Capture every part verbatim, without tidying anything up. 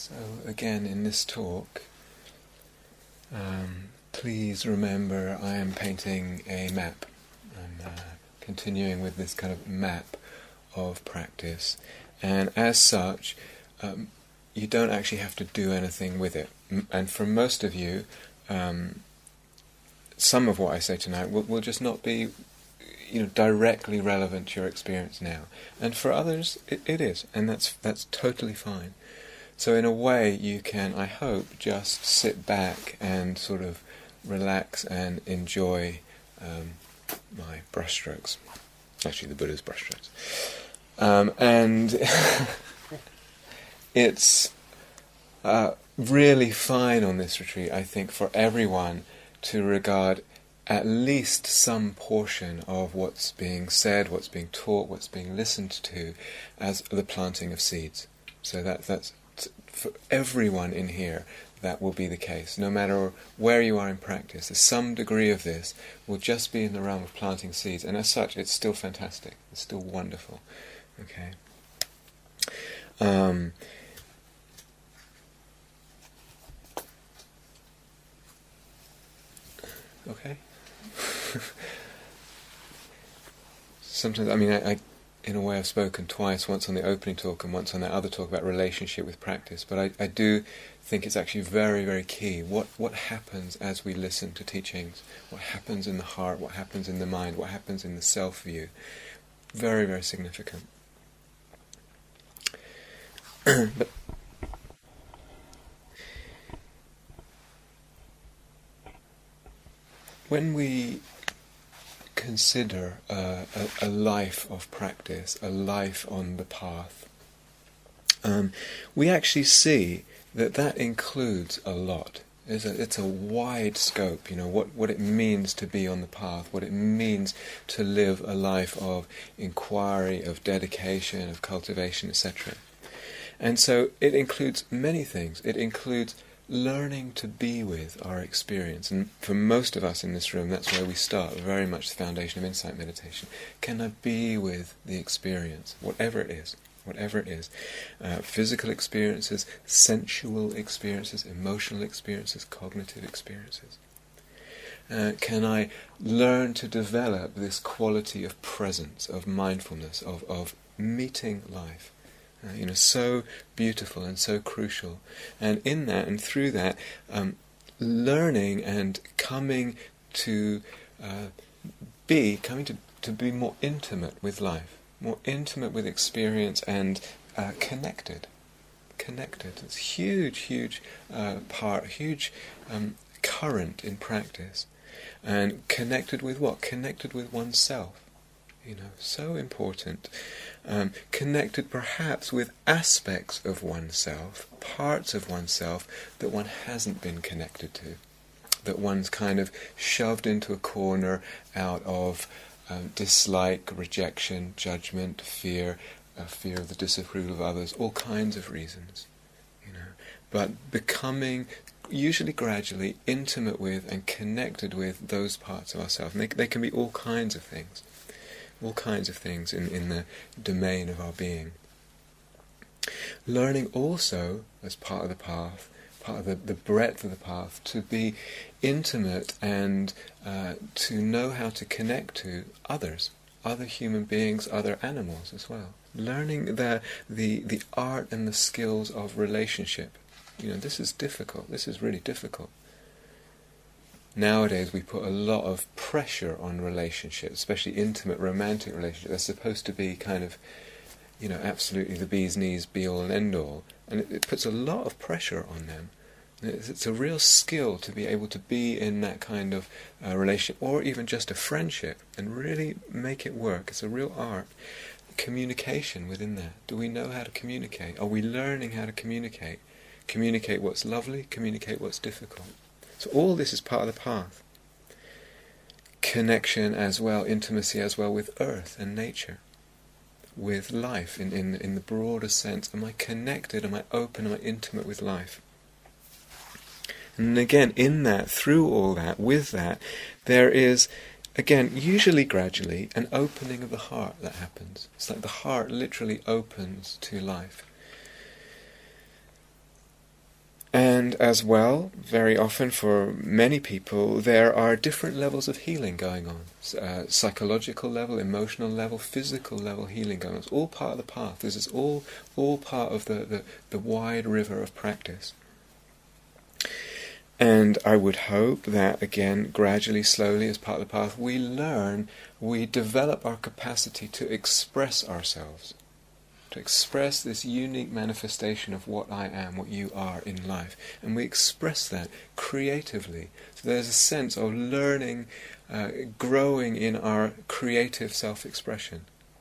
So again, in this talk, um, please remember I am painting a map. I'm uh, continuing with this kind of map of practice, and as such, um, you don't actually have to do anything with it. M- and for most of you, um, some of what I say tonight will, will just not be, you know, directly relevant to your experience now. And for others, it, it is, and that's that's totally fine. So in a way, you can, I hope, just sit back and sort of relax and enjoy um, my brushstrokes. Actually, the Buddha's brushstrokes. Um, and it's uh, really fine on this retreat, I think, for everyone to regard at least some portion of what's being said, what's being taught, what's being listened to, as the planting of seeds. So that that's t- for everyone in here, that will be the case. No matter where you are in practice, some degree of this will just be in the realm of planting seeds, and as such, it's still fantastic. It's still wonderful. Okay. Um, okay. Sometimes, I mean, I, I, in a way, I've spoken twice, once on the opening talk and once on that other talk about relationship with practice, but I, I do think it's actually very, very key. What what happens as we listen to teachings? What happens in the heart? What happens in the mind? What happens in the self-view? Very, very significant. But when we consider uh, a, a life of practice, a life on the path, um, we actually see that that includes a lot. It's a, it's a wide scope, you know, what, what it means to be on the path, what it means to live a life of inquiry, of dedication, of cultivation, et cetera. And so it includes many things. It includes learning to be with our experience. And for most of us in this room, that's where we start, very much the foundation of insight meditation. Can I be with the experience, whatever it is, whatever it is. Uh, physical experiences, sensual experiences, emotional experiences, cognitive experiences. Uh, can I learn to develop this quality of presence, of mindfulness, of, of meeting life? Uh, you know, so beautiful and so crucial. And in that and through that, um, learning and coming to uh, be, coming to, to be more intimate with life, more intimate with experience and uh, connected. Connected. It's a huge, huge uh, part, huge um, current in practice. And connected with what? Connected with oneself. You know, so important. Um, connected perhaps with aspects of oneself, parts of oneself that one hasn't been connected to, that one's kind of shoved into a corner out of um, dislike, rejection, judgment, fear, uh, fear of the disapproval of others, all kinds of reasons. You know, but becoming usually gradually intimate with and connected with those parts of ourselves. And they, they can be all kinds of things. All kinds of things in, in the domain of our being. Learning also, as part of the path, part of the, the breadth of the path, to be intimate and uh, to know how to connect to others, other human beings, other animals as well. Learning the, the, the art and the skills of relationship. You know, this is difficult. This is really difficult. Nowadays we put a lot of pressure on relationships, especially intimate, romantic relationships. They're supposed to be kind of, you know, absolutely the bee's knees, be-all and end-all. And it, it puts a lot of pressure on them. It's, it's a real skill to be able to be in that kind of uh, relationship, or even just a friendship, and really make it work. It's a real art. Communication within that. Do we know how to communicate? Are we learning how to communicate? Communicate what's lovely, communicate what's difficult. So all this is part of the path. Connection as well, intimacy as well with earth and nature, with life in, in, in the broader sense. Am I connected? Am I open? Am I intimate with life? And again, in that, through all that, with that, there is, again, usually gradually, an opening of the heart that happens. It's like the heart literally opens to life. And as well, very often for many people, there are different levels of healing going on. Uh, psychological level, emotional level, physical level healing going on. It's all part of the path. This is all all part of the, the, the wide river of practice. And I would hope that, again, gradually, slowly, as part of the path, we learn, we develop our capacity to express ourselves. To express this unique manifestation of what I am, what you are in life. And we express that creatively. So there's a sense of learning, uh, growing in our creative self-expression.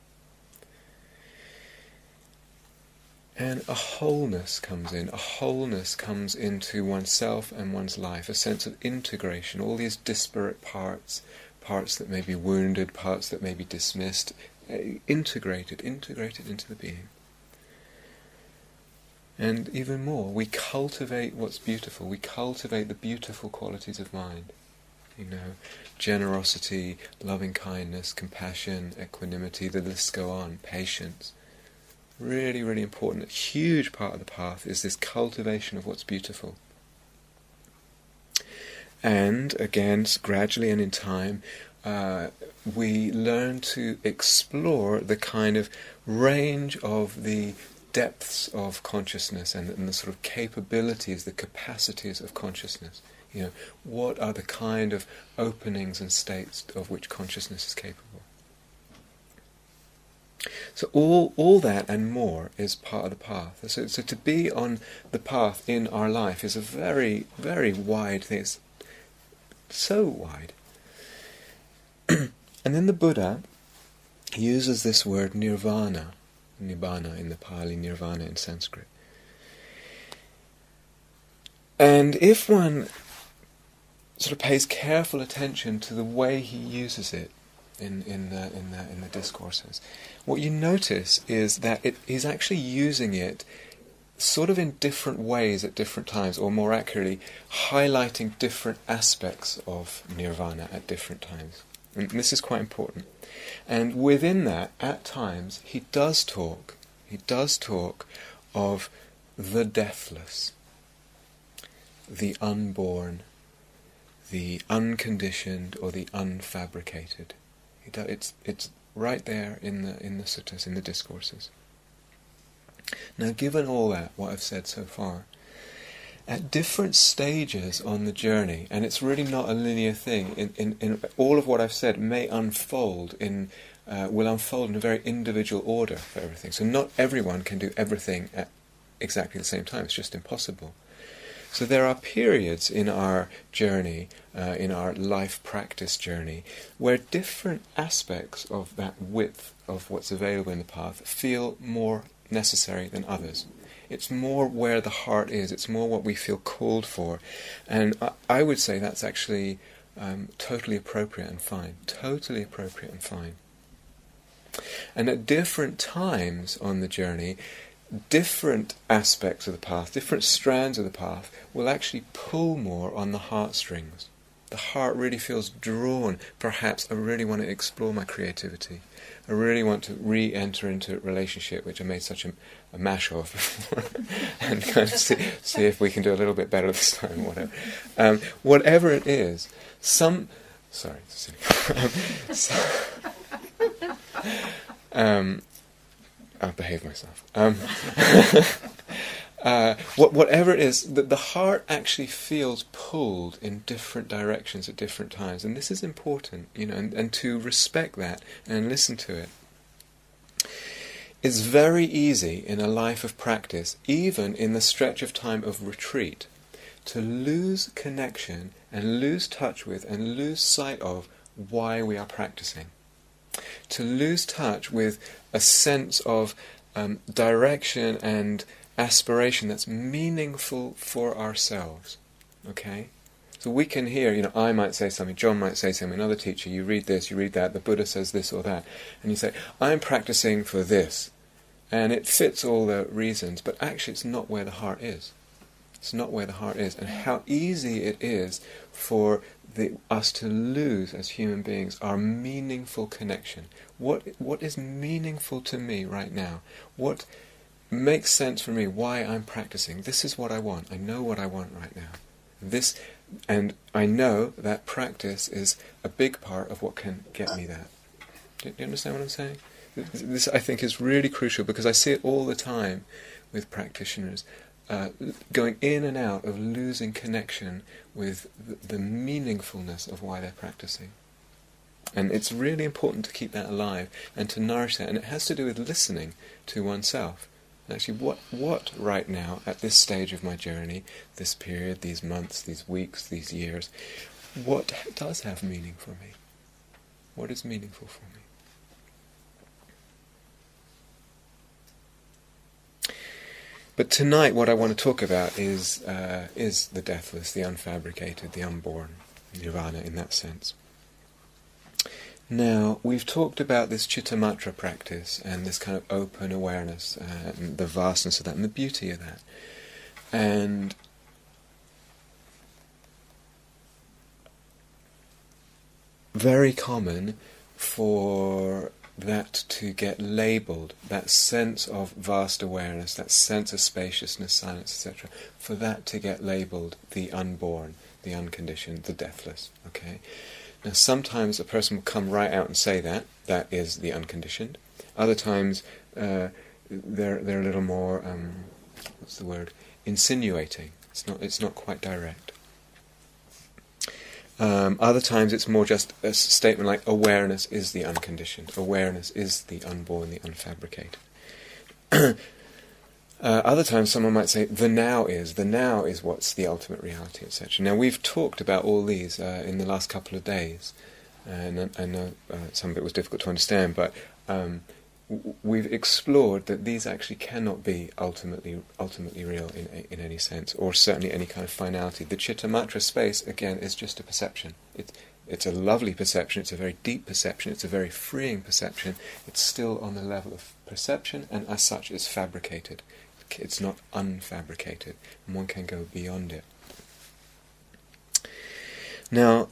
And a wholeness comes in. A wholeness comes into oneself and one's life. A sense of integration. All these disparate parts, parts that may be wounded, parts that may be dismissed, integrated, integrated into the being. And even more, we cultivate what's beautiful. We cultivate the beautiful qualities of mind. You know, generosity, loving kindness, compassion, equanimity, the lists go on, patience. Really, really important. A huge part of the path is this cultivation of what's beautiful. And again, gradually and in time, Uh, we learn to explore the kind of range of the depths of consciousness and, and the sort of capabilities, the capacities of consciousness. You know, what are the kind of openings and states of which consciousness is capable? So all all that and more is part of the path. So, so to be on the path in our life is a very, very wide thing. It's so wide. And then the Buddha uses this word nirvana, nibbana in the Pali, nirvana in Sanskrit. And if one sort of pays careful attention to the way he uses it in, in, the, in, the, in the discourses, what you notice is that it, he's actually using it sort of in different ways at different times, or more accurately, highlighting different aspects of nirvana at different times. And this is quite important. And within that, at times, he does talk, he does talk of the deathless, the unborn, the unconditioned, or the unfabricated. It's it's right there in the in the suttas, in the discourses. Now, given all that, what I've said so far, at different stages on the journey, and it's really not a linear thing, in, in, in all of what I've said may unfold in, uh, will unfold in a very individual order for everything. So not everyone can do everything at exactly the same time. It's just impossible. So there are periods in our journey, uh, in our life practice journey, where different aspects of that width of what's available in the path feel more necessary than others. It's more where the heart is. It's more what we feel called for. And I, I would say that's actually um, totally appropriate and fine. Totally appropriate and fine. And at different times on the journey, different aspects of the path, different strands of the path, will actually pull more on the heartstrings. The heart really feels drawn. Perhaps I really want to explore my creativity. I really want to re-enter into a relationship which I made such a, a mash of before, and kind of see, see if we can do a little bit better this time, whatever. Um, whatever it is, some... Sorry, silly. um, so, um, I'll behave myself. Um, uh, what, whatever it is, the, the heart actually feels pulled in different directions at different times, and this is important, you know, and, and to respect that and listen to it. It's very easy in a life of practice, even in the stretch of time of retreat, to lose connection and lose touch with and lose sight of why we are practicing. To lose touch with a sense of um, direction and aspiration that's meaningful for ourselves. Okay? So we can hear, you know, I might say something, John might say something, another teacher, you read this, you read that, the Buddha says this or that, and you say, I'm practicing for this. And it fits all the reasons, but actually it's not where the heart is. It's not where the heart is. And how easy it is for the, us to lose as human beings our meaningful connection. What what is meaningful to me right now? What makes sense for me why I'm practicing. This is what I want. I know what I want right now. This, and I know that practice is a big part of what can get me that. Do you understand what I'm saying? This, I think, is really crucial, because I see it all the time with practitioners, uh, going in and out of losing connection with the, the meaningfulness of why they're practicing. And it's really important to keep that alive and to nourish that. And it has to do with listening to oneself. Actually, what what right now, at this stage of my journey, this period, these months, these weeks, these years, what does have meaning for me? What is meaningful for me? But tonight, what I want to talk about is uh, is the deathless, the unfabricated, the unborn, nirvana in that sense. Now, we've talked about this Chittamatra practice and this kind of open awareness, uh, and the vastness of that and the beauty of that. And very common for that to get labelled, that sense of vast awareness, that sense of spaciousness, silence, et cetera, for that to get labelled the unborn, the unconditioned, the deathless, okay? Now, sometimes a person will come right out and say that, that is the unconditioned. Other times, uh, they're they're a little more, um, what's the word, insinuating. It's not it's not quite direct. Um, other times it's more just a statement like, awareness is the unconditioned, awareness is the unborn, the unfabricated. Uh, other times someone might say, the now is, the now is what's the ultimate reality, et cetera. Now, we've talked about all these uh, in the last couple of days, and I know uh, some of it was difficult to understand, but um, w- we've explored that these actually cannot be ultimately ultimately real in in any sense, or certainly any kind of finality. The Chittamatra space, again, is just a perception. It's, it's a lovely perception, it's a very deep perception, it's a very freeing perception. It's still on the level of perception, and as such it's fabricated. It's not unfabricated, and one can go beyond it. Now,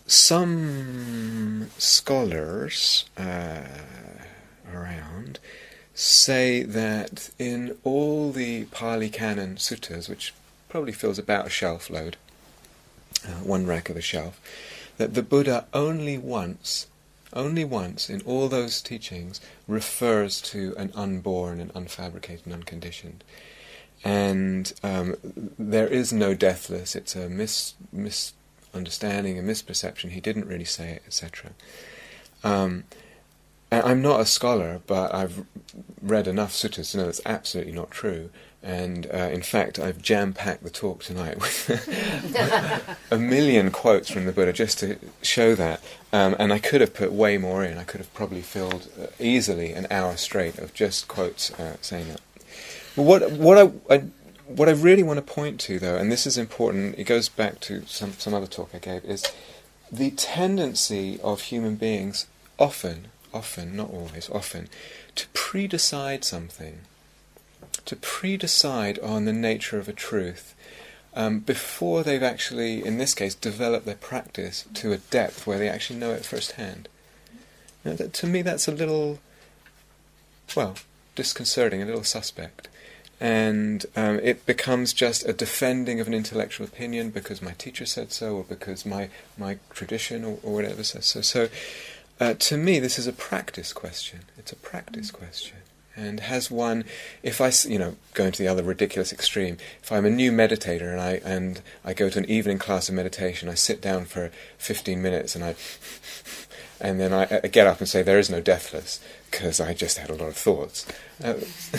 some scholars uh, around say that in all the Pali Canon suttas, which probably fills about a shelf load, uh, one rack of a shelf, that the Buddha only once, only once in all those teachings refers to an unborn and unfabricated and unconditioned. And um, there is no deathless. It's a mis misunderstanding, a misperception. He didn't really say it, et cetera. Um, I'm not a scholar, but I've read enough suttas to know that's absolutely not true. And uh, in fact, I've jam-packed the talk tonight with a million quotes from the Buddha just to show that. Um, and I could have put way more in. I could have probably filled uh, easily an hour straight of just quotes uh, saying that. But what what I, I what I really want to point to, though, and this is important, it goes back to some some other talk I gave, is the tendency of human beings often, often, not always, often, to pre-decide something, to pre-decide on the nature of a truth um, before they've actually, in this case, developed their practice to a depth where they actually know it firsthand. Now, that, to me, that's a little, well, disconcerting, a little suspect. And um, it becomes just a defending of an intellectual opinion because my teacher said so, or because my, my tradition or, or whatever says so. So, uh, to me, this is a practice question. It's a practice question. And has one, if I, you know, go into the other ridiculous extreme, if I'm a new meditator and I and I go to an evening class of meditation, I sit down for fifteen minutes and I, and then I, I get up and say there is no deathless because I just had a lot of thoughts. Uh,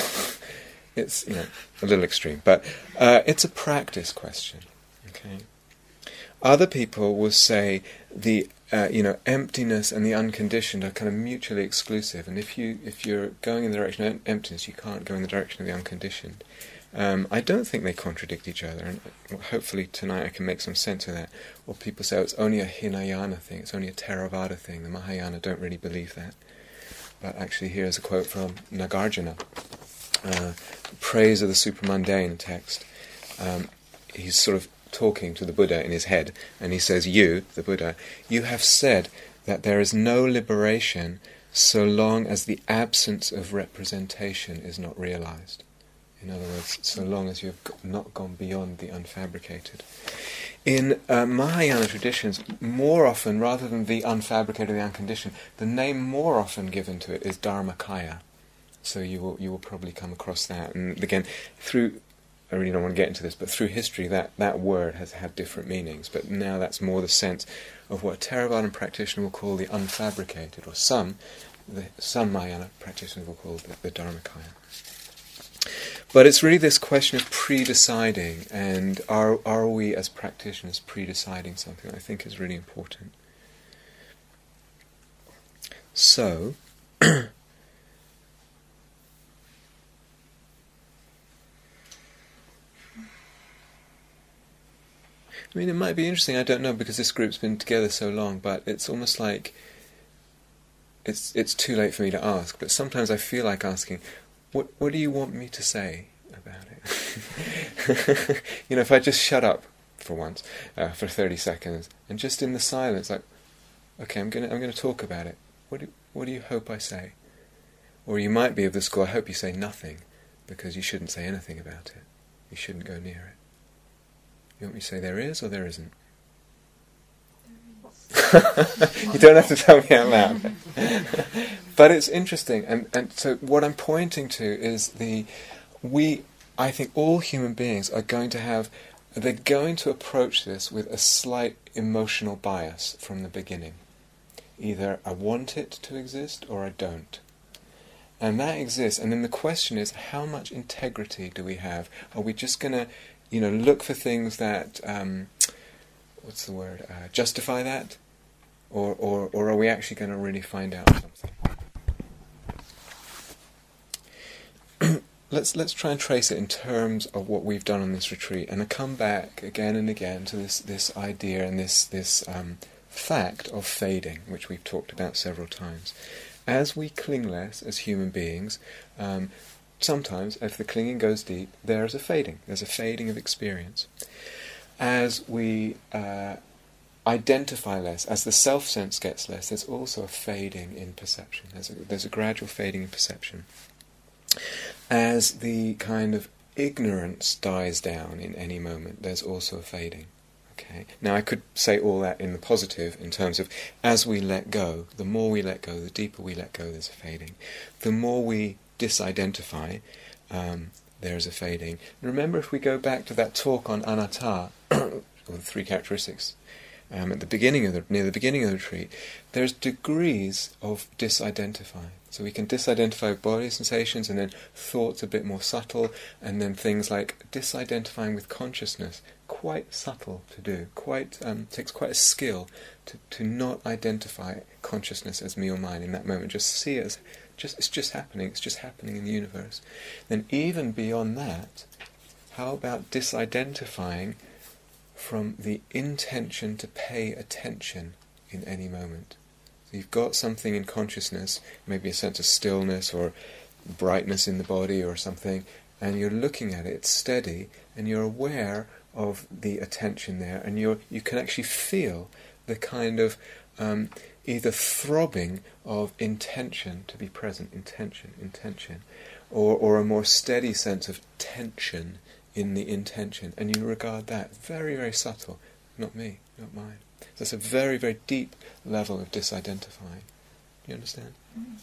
It's, you know, a little extreme, but uh, it's a practice question. Okay. Other people will say the uh, you know emptiness and the unconditioned are kind of mutually exclusive, and if you if you're going in the direction of emptiness, you can't go in the direction of the unconditioned. Um, I don't think they contradict each other, and hopefully tonight I can make some sense of that. Or people say oh, it's only a Hinayana thing, it's only a Theravada thing. The Mahayana don't really believe that. But actually, here's a quote from Nagarjuna. Uh, praise of the supermundane text. Um, he's sort of talking to the Buddha in his head, and he says, you, the Buddha, you have said that there is no liberation so long as the absence of representation is not realized. In other words, so long as you've g- not gone beyond the unfabricated. In uh, Mahayana traditions, more often, rather than the unfabricated or the unconditioned, the name more often given to it is Dharmakaya. So you will you will probably come across that. And again, through, I really don't want to get into this, but through history that, that word has had different meanings. But now that's more the sense of what a Theravadan practitioner will call the unfabricated, or some, the, some Mahayana practitioners will call the, the Dharmakaya. But it's really this question of pre-deciding, and are are we as practitioners pre-deciding something, I think is really important. So, I mean, it might be interesting, I don't know, because this group's been together so long, but it's almost like it's it's too late for me to ask, but sometimes I feel like asking, What what do you want me to say about it? You know, if I just shut up for once, uh, for thirty seconds, and just in the silence, like, okay, I'm gonna I'm gonna talk about it. What do what do you hope I say? Or you might be of the school, I hope you say nothing, because you shouldn't say anything about it. You shouldn't go near it. You want me to say there is or there isn't? You don't have to tell me out loud. But it's interesting, and, and so what I'm pointing to is the we I think all human beings are going to have they're going to approach this with a slight emotional bias from the beginning. Either I want it to exist or I don't. And that exists, and then the question is, how much integrity do we have? Are we just gonna, you know, look for things that um, what's the word? Uh, justify that? Or, or, or are we actually going to really find out something? let's let's try and trace it in terms of what we've done on this retreat, and I come back again and again to this this idea and this this um, fact of fading, which we've talked about several times. As we cling less as human beings, um, sometimes if the clinging goes deep, there is a fading. There's a fading of experience. As we uh, identify less, as the self-sense gets less, there's also a fading in perception. There's a, there's a gradual fading in perception. As the kind of ignorance dies down in any moment, there's also a fading. Okay. Now I could say all that in the positive, in terms of as we let go, the more we let go, the deeper we let go, there's a fading. The more we disidentify, um, there's a fading. And remember, if we go back to that talk on anatta, or the three characteristics, Um, at the beginning of the near the beginning of the retreat, there's degrees of disidentifying. So we can disidentify with body sensations, and then thoughts a bit more subtle, and then things like disidentifying with consciousness, quite subtle to do. Quite um, takes quite a skill to to not identify consciousness as me or mine in that moment. Just see it as just it's just happening. It's just happening in the universe. Then even beyond that, how about disidentifying from the intention to pay attention in any moment? So you've got something in consciousness, maybe a sense of stillness or brightness in the body or something, and you're looking at it, it's steady, and you're aware of the attention there, and you're you can actually feel the kind of um, either throbbing of intention to be present, intention, intention, or, or a more steady sense of tension in the intention, and you regard that very, very subtle, not me, not mine. That's a very, very deep level of disidentifying. You understand? Mm.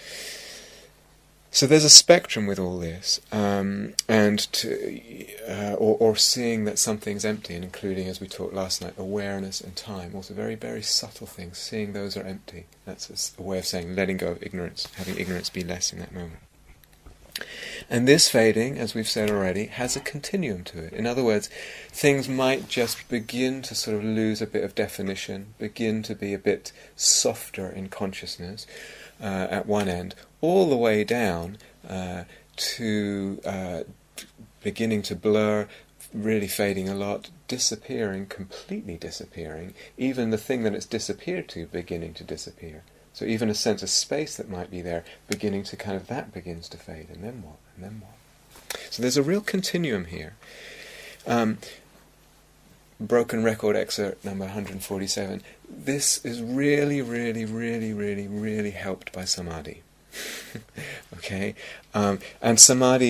So there's a spectrum with all this, um, and to, uh, or, or seeing that something's empty, and including, as we talked last night, awareness and time. Also, very, very subtle things. Seeing those are empty. That's a way of saying letting go of ignorance, having ignorance be less in that moment. And this fading, as we've said already, has a continuum to it. In other words, things might just begin to sort of lose a bit of definition, begin to be a bit softer in consciousness uh, at one end, all the way down uh, to uh, beginning to blur, really fading a lot, disappearing, completely disappearing, even the thing that it's disappeared to beginning to disappear. So even a sense of space that might be there, beginning to kind of, that begins to fade, and then what, and then what. So there's a real continuum here. Um, Broken Record excerpt number one hundred forty-seven. This is really, really, really, really, really helped by Samadhi. Okay? Um, and Samadhi,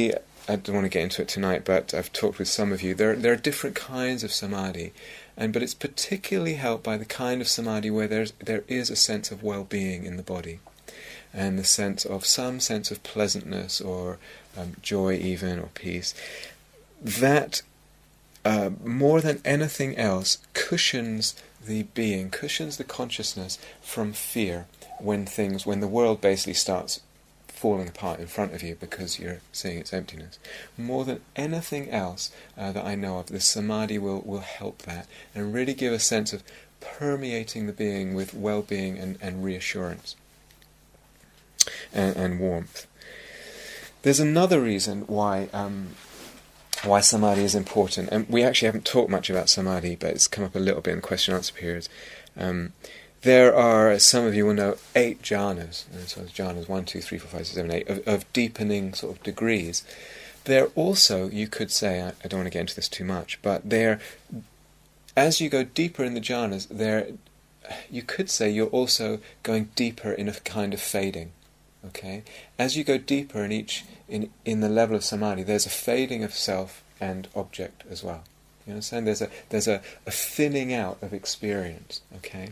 I don't want to get into it tonight, but I've talked with some of you. There, there are different kinds of samadhi, and but it's particularly helped by the kind of samadhi where there's there is a sense of well-being in the body, and the sense of some sense of pleasantness or um, joy, even, or peace. That uh, more than anything else cushions the being, cushions the consciousness from fear when things, when the world basically starts falling apart in front of you because you're seeing its emptiness. More than anything else uh, that I know of, the samadhi will, will help that and really give a sense of permeating the being with well-being and, and reassurance and, and warmth. There's another reason why um, why samadhi is important, and we actually haven't talked much about samadhi, but it's come up a little bit in the question-answer periods. Um, There are, as some of you will know, eight jhanas, and so jhanas one, two, three, four, five, six, seven, eight, of, of deepening sort of degrees. They're also, you could say, I, I don't want to get into this too much, but they're, as you go deeper in the jhanas, they're, you could say you're also going deeper in a kind of fading. Okay, as you go deeper in each in in the level of samadhi, there's a fading of self and object as well. You understand? There's a there's a, a thinning out of experience. Okay.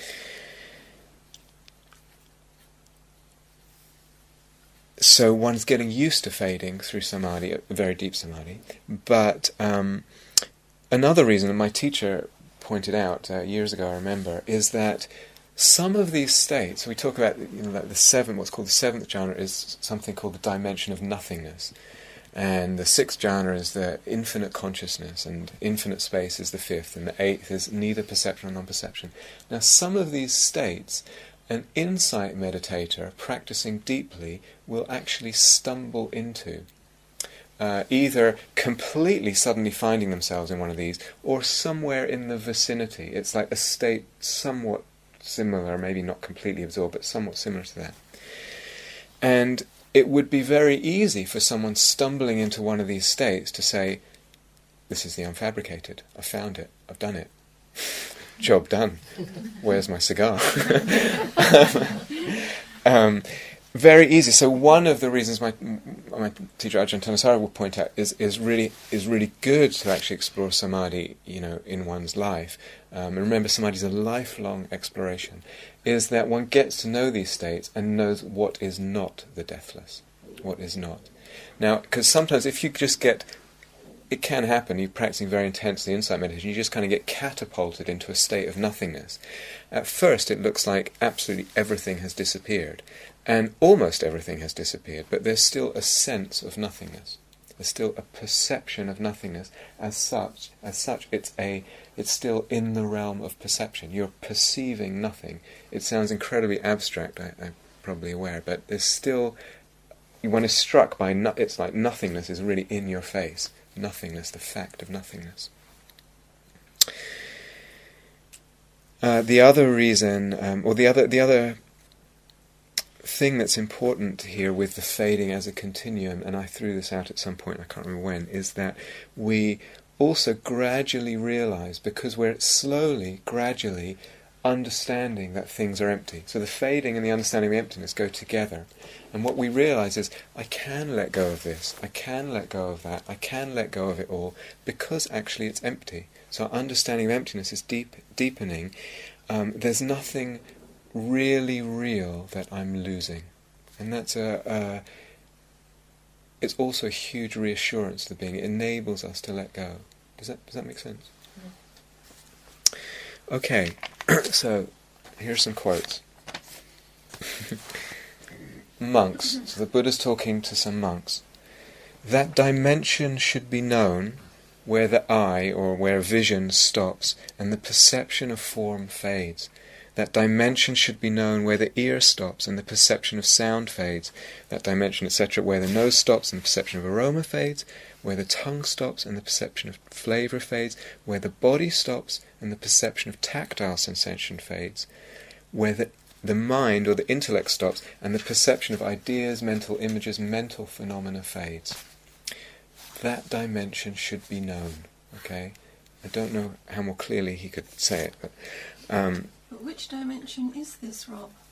So one's getting used to fading through samadhi, a very deep samadhi. But um, another reason that my teacher pointed out uh, years ago, I remember, is that some of these states, we talk about, you know, like the seventh, what's called the seventh jhana is something called the dimension of nothingness. And the sixth jhana is the infinite consciousness, and infinite space is the fifth, and the eighth is neither perception nor non-perception. Now, some of these states, an insight meditator practicing deeply will actually stumble into. Uh, either completely suddenly finding themselves in one of these, or somewhere in the vicinity. It's like a state somewhat similar, maybe not completely absorbed, but somewhat similar to that. And it would be very easy for someone stumbling into one of these states to say, this is the unfabricated, I found it, I've done it. Job done. Where's my cigar? um, very easy. So one of the reasons my my teacher Ajahn Thanissaro will point out is is really is really good to actually explore samadhi, you know, in one's life. Um, and remember, samadhi is a lifelong exploration. Is that one gets to know these states and knows what is not the deathless, what is not. Now, because sometimes if you just get it can happen, you're practicing very intensely insight meditation, you just kind of get catapulted into a state of nothingness. At first it looks like absolutely everything has disappeared, and almost everything has disappeared, but there's still a sense of nothingness. There's still a perception of nothingness. As such, as such, it's a, it's still in the realm of perception. You're perceiving nothing. It sounds incredibly abstract, I, I'm probably aware, but there's still, one is struck by, no, it's like nothingness is really in your face. Nothingness, the fact of nothingness. Uh, the other reason, um, or the other, the other thing that's important here with the fading as a continuum, and I threw this out at some point, I can't remember when, is that we also gradually realize, because we're slowly, gradually understanding that things are empty. So the fading and the understanding of emptiness go together. And what we realize is, I can let go of this, I can let go of that, I can let go of it all, because actually it's empty. So our understanding of emptiness is deep, deepening. Um, there's nothing really real that I'm losing. And that's a, a it's also a huge reassurance to the being. It enables us to let go. Does that, does that make sense? Yeah. Okay, so here's some quotes. Monks. So the Buddha's talking to some monks. That dimension should be known where the eye or where vision stops and the perception of form fades. That dimension should be known where the ear stops and the perception of sound fades. That dimension, et cetera, where the nose stops and the perception of aroma fades. Where the tongue stops and the perception of flavour fades. Where the body stops and the perception of tactile sensation fades. Where the the mind or the intellect stops and the perception of ideas, mental images, mental phenomena fades. That dimension should be known. Okay, I don't know how more clearly he could say it, but. Um, But which dimension is this, Rob?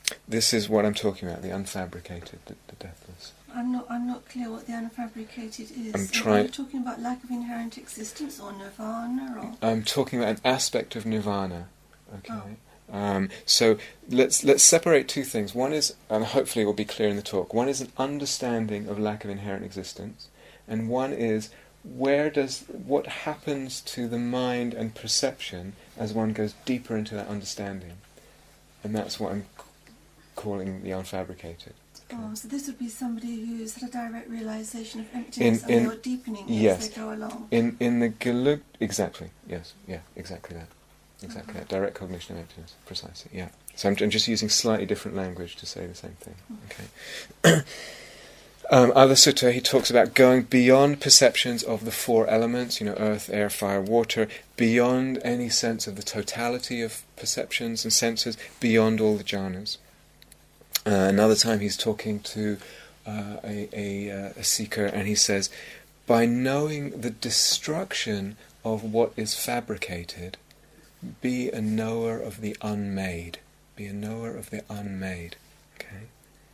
this is what I'm talking about, the unfabricated, the, the deathless. I'm not I'm not clear what the unfabricated is. I'm trying... Are you talking about lack of inherent existence or nirvana? Or? I'm talking about an aspect of nirvana. Okay. Oh. Um, so let's let's separate two things. One is, and hopefully it will be clear in the talk, one is an understanding of lack of inherent existence, and one is where does what happens to the mind and perception as one goes deeper into that understanding, and that's what I'm c- calling the unfabricated. Okay. Oh, so this would be somebody who's had a direct realization of emptiness, In- and in- they're deepening it yes. as they go along. In in the Gelug, exactly, yes, yeah, exactly that. Exactly, Mm-hmm. that direct cognition of emptiness, precisely, yeah. So I'm, I'm just using slightly different language to say the same thing. Okay. um, other sutta, he talks about going beyond perceptions of the four elements, you know, earth, air, fire, water, beyond any sense of the totality of perceptions and senses, beyond all the jhanas. Uh, another time he's talking to uh, a, a, uh, a seeker, and he says, by knowing the destruction of what is fabricated, be a knower of the unmade. Be a knower of the unmade. Okay.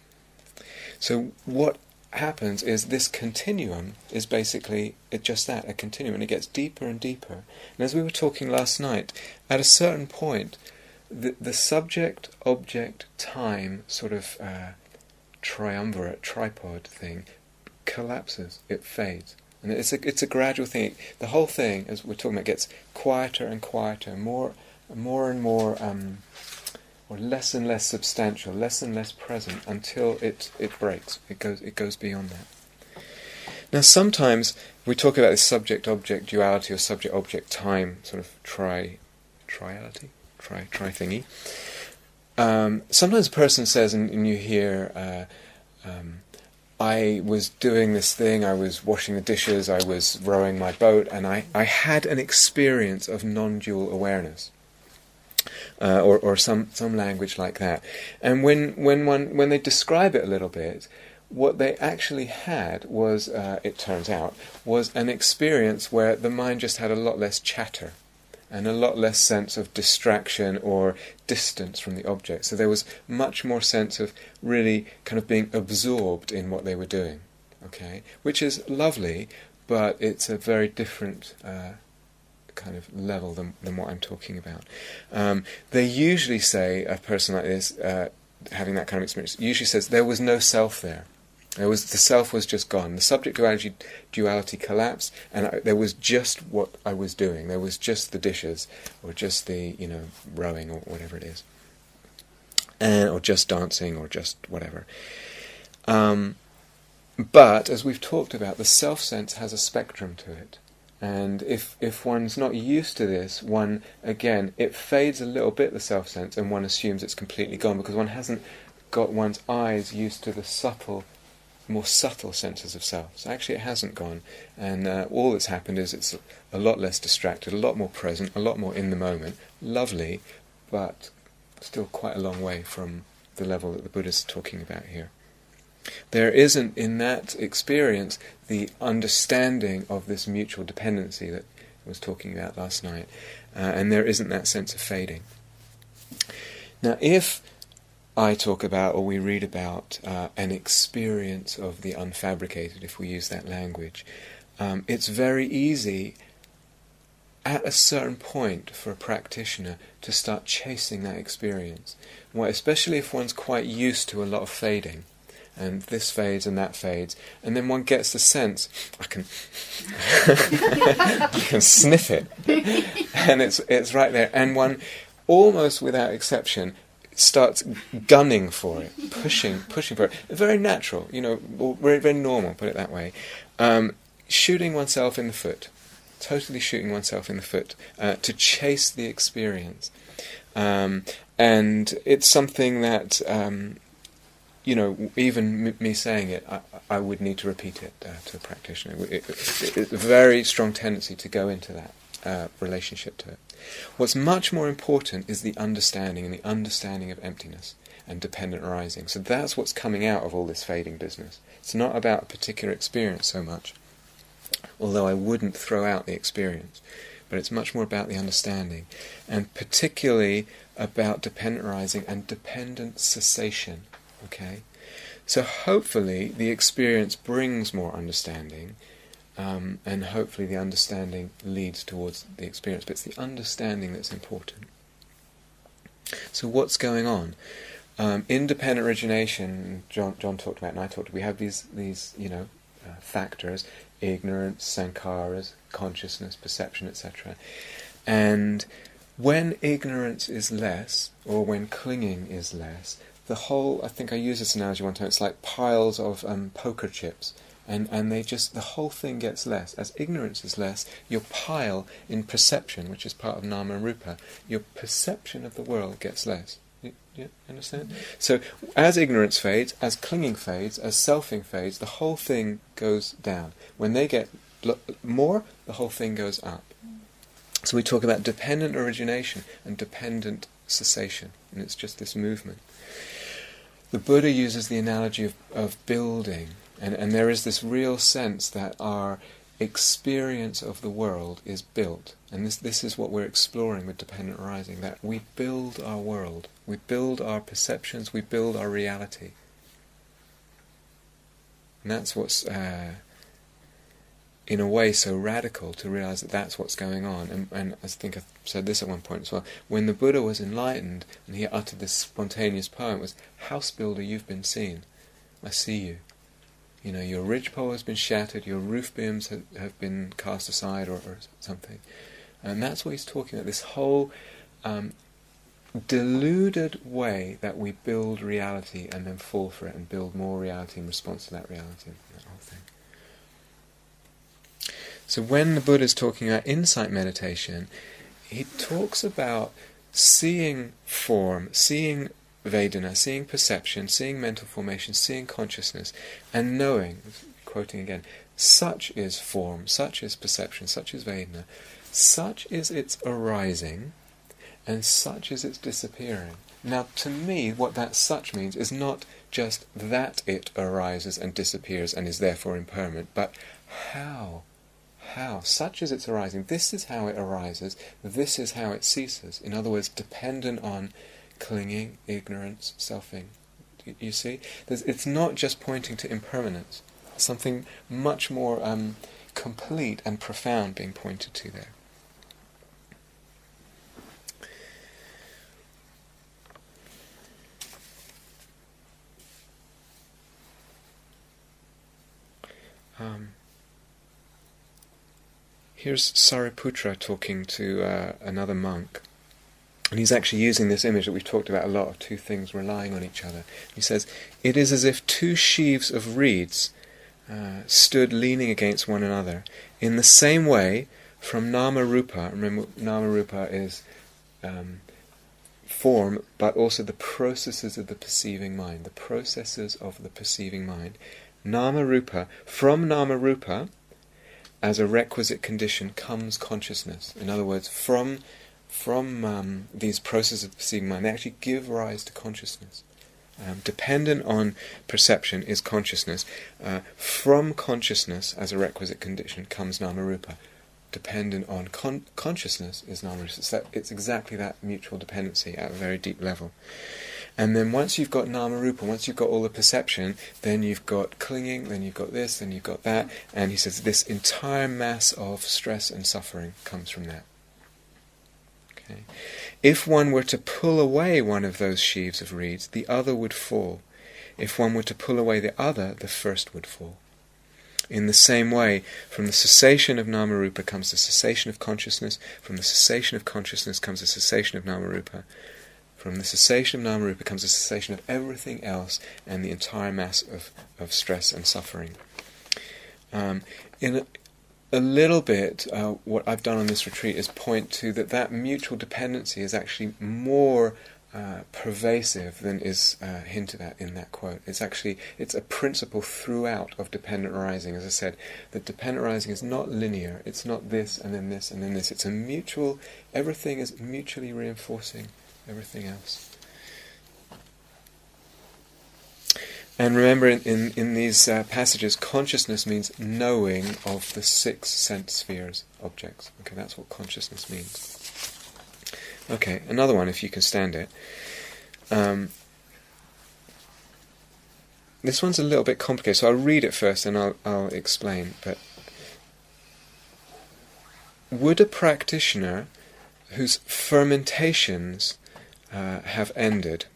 So what happens is this continuum is basically it just that, a continuum, and it gets deeper and deeper. And as we were talking last night, at a certain point, the the subject, object, time sort of uh, triumvirate, tripod thing collapses. It fades. And it's a it's a gradual thing. The whole thing, as we're talking about, gets quieter and quieter, more, more and more, um, or less and less substantial, less and less present, until it, it breaks. It goes it goes beyond that. Now, sometimes we talk about this subject-object duality or subject-object time sort of tri, triality, tri tri thingy. Um, sometimes a person says, and, and you hear. Uh, um, I was doing this thing, I was washing the dishes, I was rowing my boat, and I, I had an experience of non-dual awareness. Uh, or or some, some language like that. And when when one when they describe it a little bit, what they actually had was, uh, it turns out, was an experience where the mind just had a lot less chatter, and a lot less sense of distraction or distance from the object. So there was much more sense of really kind of being absorbed in what they were doing, okay? Which is lovely, but it's a very different uh, kind of level than, than what I'm talking about. Um, they usually say, a person like this, uh, having that kind of experience, usually says there was no self there. There was the self was just gone. The subject duality, duality collapsed, and I, there was just what I was doing. There was just the dishes, or just the you know rowing, or whatever it is, and or just dancing, or just whatever. Um, but as we've talked about, the self sense has a spectrum to it, and if if one's not used to this, one again it fades a little bit, the self sense, and one assumes it's completely gone because one hasn't got one's eyes used to the subtle. More subtle senses of self. So actually it hasn't gone, and uh, all that's happened is it's a, a lot less distracted, a lot more present, a lot more in the moment. Lovely, but still quite a long way from the level that the Buddha's talking about here. There isn't in that experience the understanding of this mutual dependency that I was talking about last night, uh, and there isn't that sense of fading. Now if I talk about, or we read about, uh, an experience of the unfabricated, if we use that language. Um, it's very easy, at a certain point, for a practitioner to start chasing that experience. Well, especially if one's quite used to a lot of fading, and this fades and that fades, and then one gets the sense, I can, I can sniff it, and it's it's right there, and one, almost without exception, starts gunning for it, pushing, pushing for it. Very natural, you know, very, very normal, put it that way. Um, shooting oneself in the foot, totally shooting oneself in the foot, uh, to chase the experience. Um, and it's something that, um, you know, even m- me saying it, I, I would need to repeat it uh, to a practitioner. It, it, it, it's a very strong tendency to go into that uh, relationship to it. What's much more important is the understanding, and the understanding of emptiness and dependent arising. So that's what's coming out of all this fading business. It's not about a particular experience so much, although I wouldn't throw out the experience. but it's much more about the understanding, and particularly about dependent arising and dependent cessation. Okay, so hopefully the experience brings more understanding, um, and hopefully the understanding leads towards the experience. But it's the understanding that's important. So what's going on? Um, independent origination, John, John talked about, and I talked about, we have these, these you know, uh, factors, ignorance, sankharas, consciousness, perception, et cetera. And when ignorance is less, or when clinging is less, the whole, I think I used this analogy one time, it's like piles of um, poker chips, and, and they just, the whole thing gets less. As ignorance is less, your pile in perception, which is part of nama and rupa, your perception of the world gets less. You understand? So, as ignorance fades, as clinging fades, as selfing fades, the whole thing goes down. When they get l- more, the whole thing goes up. So we talk about dependent origination and dependent cessation, and it's just this movement. The Buddha uses the analogy of, of building, and, and there is this real sense that our experience of the world is built, and this this is what we're exploring with dependent arising, that we build our world, we build our perceptions, we build our reality. And that's what's uh, in a way so radical, to realize that that's what's going on. And, and I think I said this at one point as well, when the Buddha was enlightened and he uttered this spontaneous poem, it was, "House builder, you've been seen, I see you. You know, your ridgepole has been shattered, your roof beams have, have been cast aside," or, or something. And that's what he's talking about, this whole um, deluded way that we build reality and then fall for it and build more reality in response to that reality, that whole thing. So when the Buddha is talking about insight meditation, he talks about seeing form, seeing Vedana, seeing perception, seeing mental formation, seeing consciousness, and knowing, quoting again, such is form, such is perception, such is Vedana, such is its arising, and such is its disappearing. Now, to me, what that such means is not just that it arises and disappears and is therefore impermanent, but how. How. Such is its arising. This is how it arises, this is how it ceases. In other words, dependent on clinging, ignorance, selfing. You, you see? There's, it's not just pointing to impermanence. Something much more um, complete and profound being pointed to there. Um, here's Sariputra talking to uh, another monk. And he's actually using this image that we've talked about a lot, of two things relying on each other. He says, "It is as if two sheaves of reeds uh, stood leaning against one another. In the same way, from Nama Rupa," remember Nama Rupa is um, form, but also the processes of the perceiving mind, the processes of the perceiving mind. Nama Rupa, from Nama Rupa, as a requisite condition, comes consciousness. In other words, from From um, these processes of perceiving mind, they actually give rise to consciousness. Um, dependent on perception is consciousness. Uh, from consciousness, as a requisite condition, comes Namarupa. Dependent on con- consciousness is Namarupa. It's, that, it's exactly that mutual dependency at a very deep level. And then once you've got Namarupa, once you've got all the perception, then you've got clinging, then you've got this, then you've got that. And he says this entire mass of stress and suffering comes from that. Okay. If one were to pull away one of those sheaves of reeds, the other would fall. If one were to pull away the other, the first would fall. In the same way, from the cessation of Namarupa comes the cessation of consciousness. From the cessation of consciousness comes the cessation of Namarupa. From the cessation of Namarupa comes the cessation of everything else and the entire mass of, of stress and suffering. Um, in a, A little bit, uh, what I've done on this retreat is point to that that mutual dependency is actually more uh, pervasive than is uh, hinted at in that quote. It's actually, it's a principle throughout of dependent arising. As I said, that dependent arising is not linear. It's not this and then this and then this. It's a mutual, everything is mutually reinforcing everything else. And remember, in, in, in these uh, passages, consciousness means knowing of the six sense spheres, objects. Okay, that's what consciousness means. Okay, another one, if you can stand it. Um, this one's a little bit complicated, so I'll read it first and I'll, I'll explain. But would a practitioner whose fermentations uh, have ended,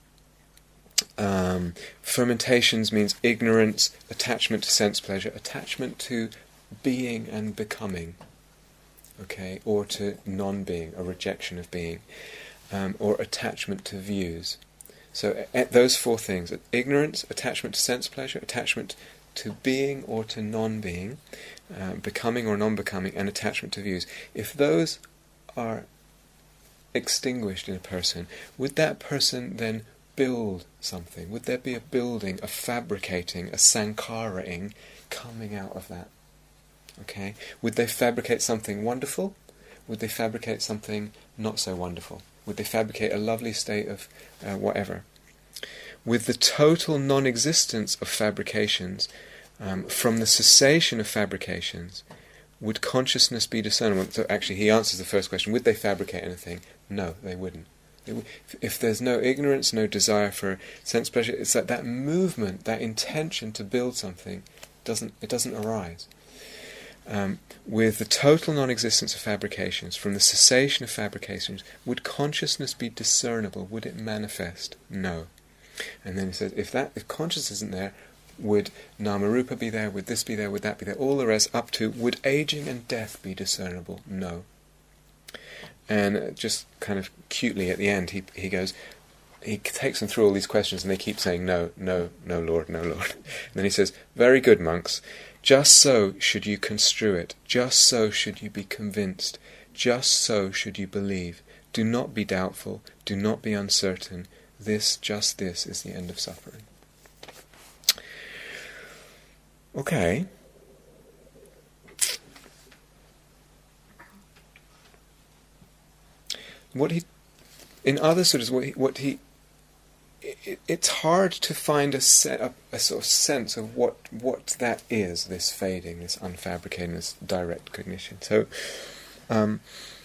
Um, fermentations means ignorance, attachment to sense pleasure, attachment to being and becoming, okay, or to non-being, a rejection of being, um, or attachment to views. So uh, those four things: ignorance, attachment to sense pleasure, attachment to being or to non-being, uh, becoming or non-becoming, and attachment to views. If those are extinguished in a person, would that person then build something? Would there be a building, a fabricating, a sankharaing coming out of that? Okay? Would they fabricate something wonderful? Would they fabricate something not so wonderful? Would they fabricate a lovely state of uh, whatever? With the total non-existence of fabrications, um, from the cessation of fabrications, would consciousness be discernible? So actually he answers the first question, would they fabricate anything? No, they wouldn't. If there's no ignorance, no desire for sense pleasure, it's like that movement, that intention to build something, doesn't it doesn't arise. Um, with the total non-existence of fabrications, from the cessation of fabrications, would consciousness be discernible? Would it manifest? No. And then he says, if that, if consciousness isn't there, would Namarupa be there? Would this be there? Would that be there? All the rest up to, would aging and death be discernible? No. And just kind of cutely at the end, he he goes, he takes them through all these questions, and they keep saying, no, no, no, Lord, no, Lord. And then he says, very good, monks, just so should you construe it, just so should you be convinced, just so should you believe. Do not be doubtful, do not be uncertain. This, just this, is the end of suffering. Okay. What he, in other suttas, what he, what he it, it's hard to find a, set, a, a sort of sense of what what that is, this fading, this unfabricating, this direct cognition. So, um,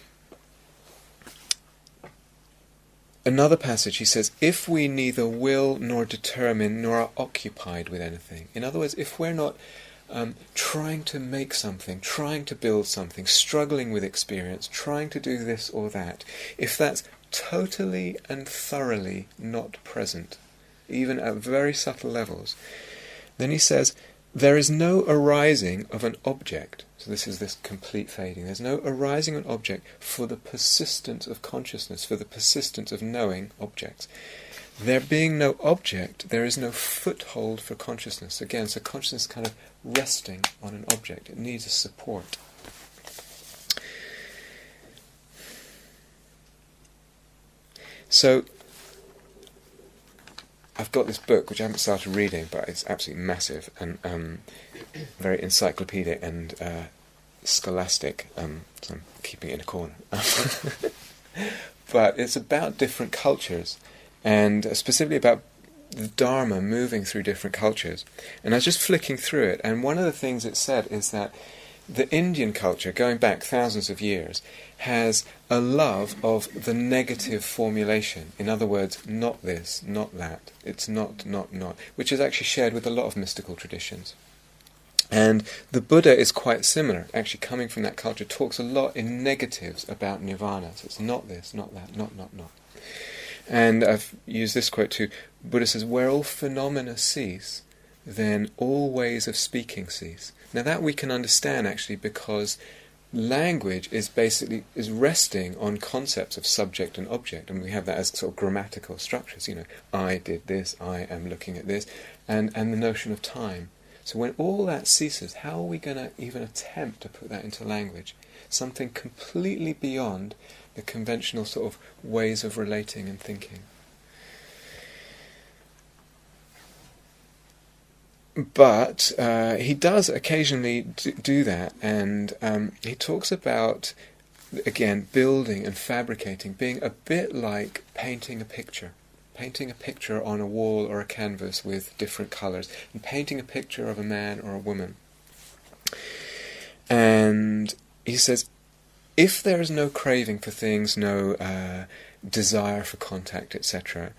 another passage, he says, if we neither will nor determine nor are occupied with anything. In other words, if we're not Um, trying to make something, trying to build something, struggling with experience, trying to do this or that, if that's totally and thoroughly not present, even at very subtle levels, then he says, there is no arising of an object. So this is this complete fading. There's no arising of an object for the persistence of consciousness, for the persistence of knowing objects. There being no object, there is no foothold for consciousness. Again, so consciousness kind of resting on an object. It needs a support. So, I've got this book, which I haven't started reading, but it's absolutely massive and um, very encyclopedic and uh, scholastic, um, so I'm keeping it in a corner. But it's about different cultures, and specifically about the Dharma moving through different cultures. And I was just flicking through it, and one of the things it said is that the Indian culture, going back thousands of years, has a love of the negative formulation. In other words, not this, not that, it's not, not, not, which is actually shared with a lot of mystical traditions. And the Buddha is quite similar, actually coming from that culture, talks a lot in negatives about nirvana. So it's not this, not that, not, not, not. And I've used this quote too. Buddha says, where all phenomena cease, then all ways of speaking cease. Now that we can understand actually, because language is basically is resting on concepts of subject and object, and we have that as sort of grammatical structures. You know, I did this, I am looking at this, and and the notion of time. So when all that ceases, how are we going to even attempt to put that into language? Something completely beyond the conventional sort of ways of relating and thinking. But uh, he does occasionally d- do that, and um, he talks about, again, building and fabricating, being a bit like painting a picture. painting a picture on a wall or a canvas with different colours, and painting a picture of a man or a woman. And he says, if there is no craving for things, no uh, desire for contact, et cetera,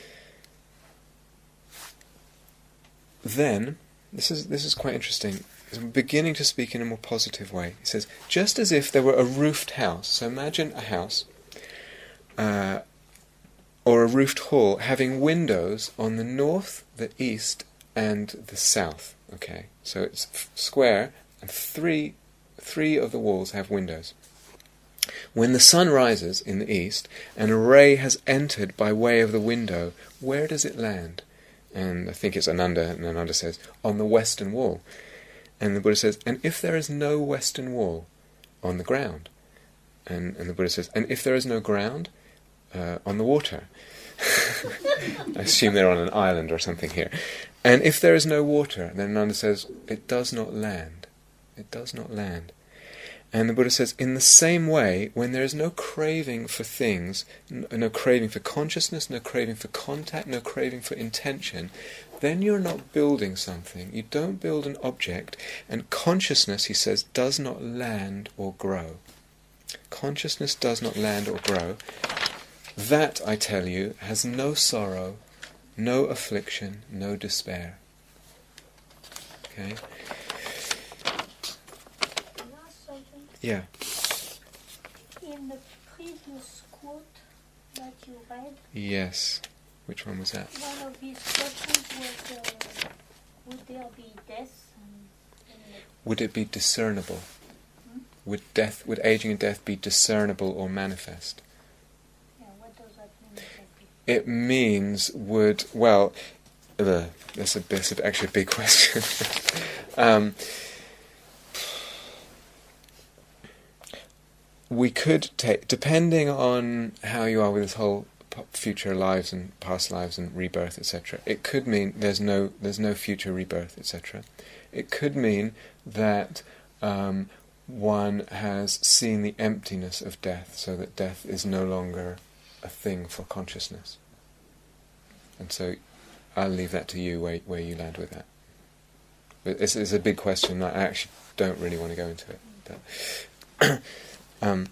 then, this is this is quite interesting, he's beginning to speak in a more positive way. He says, just as if there were a roofed house, so imagine a house, uh, or a roofed hall, having windows on the north, the east, and the south. Okay, so it's f- square, and three, three of the walls have windows. When the sun rises in the east, and a ray has entered by way of the window, where does it land? And I think it's Ananda, and Ananda says, on the western wall. And the Buddha says, and if there is no western wall, on the ground. And, and the Buddha says, and if there is no ground, uh, on the water. I assume they're on an island or something here. And if there is no water, then Ananda says, it does not land. It does not land. And the Buddha says, in the same way, when there is no craving for things, no, no craving for consciousness, no craving for contact, no craving for intention, then you're not building something. You don't build an object, and consciousness, he says, does not land or grow. Consciousness does not land or grow. That, I tell you, has no sorrow, no affliction, no despair. Okay? Yeah. In the previous quote that you read, yes. Which one was that? one of his questions was, uh, would there be death? And, and would it be discernible? Hmm? Would death, would aging and death be discernible or manifest? Yeah, what does that mean exactly? It means would, well, uh, that's, a, that's a, actually a big question. um, we could take, depending on how you are with this whole future lives and past lives and rebirth, et cetera, it could mean there's no there's no future rebirth, et cetera. It could mean that um, one has seen the emptiness of death, so that death is no longer a thing for consciousness. And so I'll leave that to you where where you land with that. But it's, it's a big question. I actually don't really want to go into it. But um,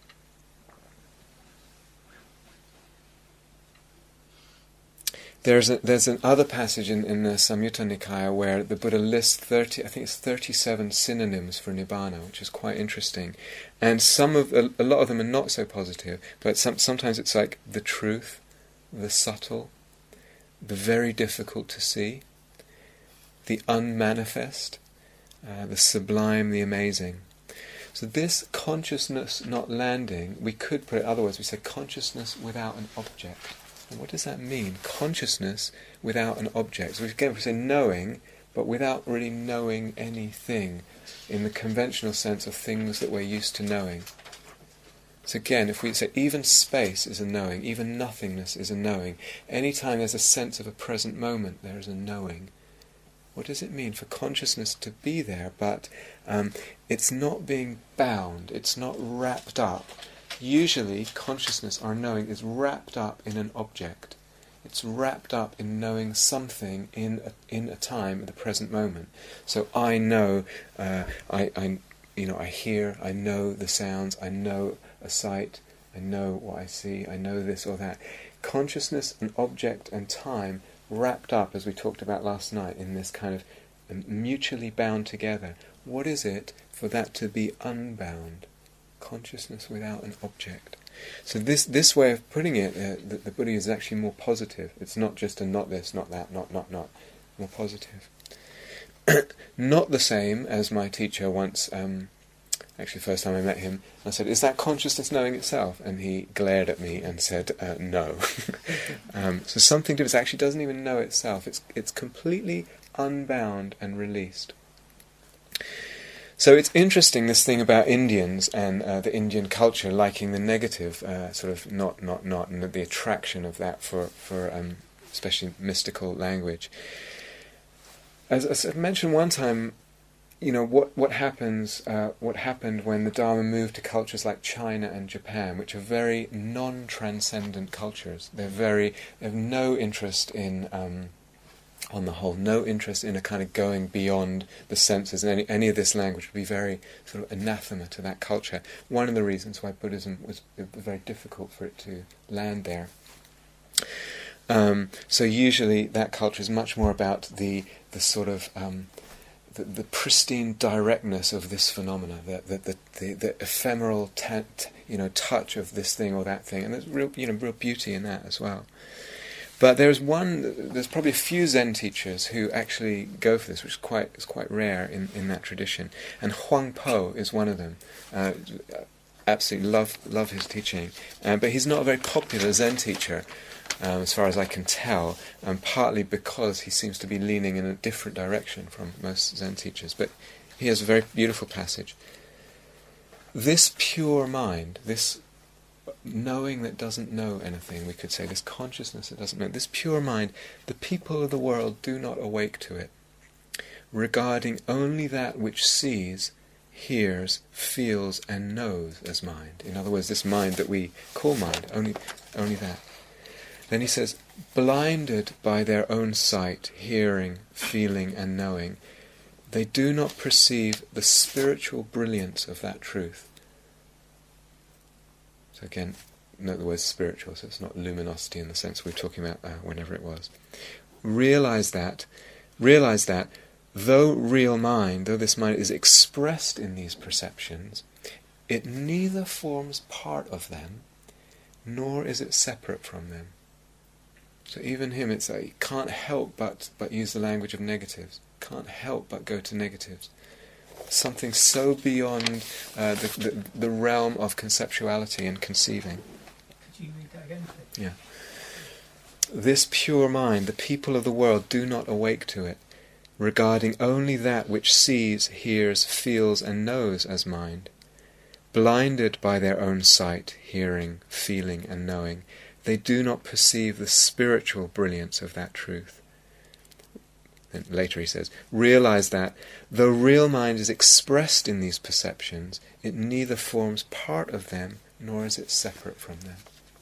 There's a, there's another passage in, in the Samyutta Nikaya where the Buddha lists thirty, I think it's thirty-seven synonyms for Nibbana, which is quite interesting. And some of a, a lot of them are not so positive, but some, sometimes it's like the truth, the subtle, the very difficult to see, the unmanifest, uh, the sublime, the amazing. So this consciousness not landing, we could put it otherwise. We say consciousness without an object. And what does that mean? Consciousness without an object. So again, we say knowing, but without really knowing anything in the conventional sense of things that we're used to knowing. So again, if we say even space is a knowing, even nothingness is a knowing, any time there's a sense of a present moment, there is a knowing. What does it mean for consciousness to be there, but um, it's not being bound, it's not wrapped up. Usually consciousness, our knowing, is wrapped up in an object. It's wrapped up in knowing something in a, in a time, at the present moment. So I know, uh, I, I, you know, I hear, I know the sounds, I know a sight, I know what I see, I know this or that. Consciousness and object and time wrapped up, as we talked about last night, in this kind of mutually bound together. What is it for that to be unbound? Consciousness without an object. So this this way of putting it, uh, the, the Buddha is actually more positive. It's not just a not this, not that, not, not, not. More positive. Not the same as my teacher once, um, actually the first time I met him, I said, is that consciousness knowing itself? And he glared at me and said, uh, no. um, so something to it actually doesn't even know itself. It's it's completely unbound and released. So it's interesting, this thing about Indians and uh, the Indian culture liking the negative, uh, sort of not, not, not, and the attraction of that for, for um, especially mystical language. As, as I mentioned one time, you know, what what happens? Uh, what happened when the Dharma moved to cultures like China and Japan, which are very non-transcendent cultures? They're very they have no interest in, um, on the whole, no interest in a kind of going beyond the senses. And any any of this language would be very sort of anathema to that culture. One of the reasons why Buddhism was, it was very difficult for it to land there. Um, so usually that culture is much more about the the sort of um, the, the pristine directness of this phenomena, the the the, the, the ephemeral t- t- you know touch of this thing or that thing, and there's real you know real beauty in that as well. But there's one, there's probably a few Zen teachers who actually go for this, which is quite is quite rare in, in that tradition, and Huang Po is one of them. Uh, absolutely love love his teaching, uh, but he's not a very popular Zen teacher. Um, as far as I can tell, um, partly because he seems to be leaning in a different direction from most Zen teachers. But he has a very beautiful passage. This pure mind, this knowing that doesn't know anything, we could say, this consciousness that doesn't know, this pure mind, the people of the world do not awake to it, regarding only that which sees, hears, feels, and knows as mind. In other words, this mind that we call mind, only, only that. Then he says, blinded by their own sight, hearing, feeling, and knowing, they do not perceive the spiritual brilliance of that truth. So again, note the word spiritual, so it's not luminosity in the sense we were talking about uh, whenever it was. Realize that, realize that, though real mind, though this mind is expressed in these perceptions, it neither forms part of them, nor is it separate from them. So even him, it's like, he can't help but, but use the language of negatives. Can't help but go to negatives. Something so beyond uh, the, the the realm of conceptuality and conceiving. Could you read that again, please? Yeah. This pure mind, the people of the world do not awake to it, regarding only that which sees, hears, feels, and knows as mind. Blinded by their own sight, hearing, feeling, and knowing, they do not perceive the spiritual brilliance of that truth. Then later he says, realize that, though real mind is expressed in these perceptions, it neither forms part of them, nor is it separate from them.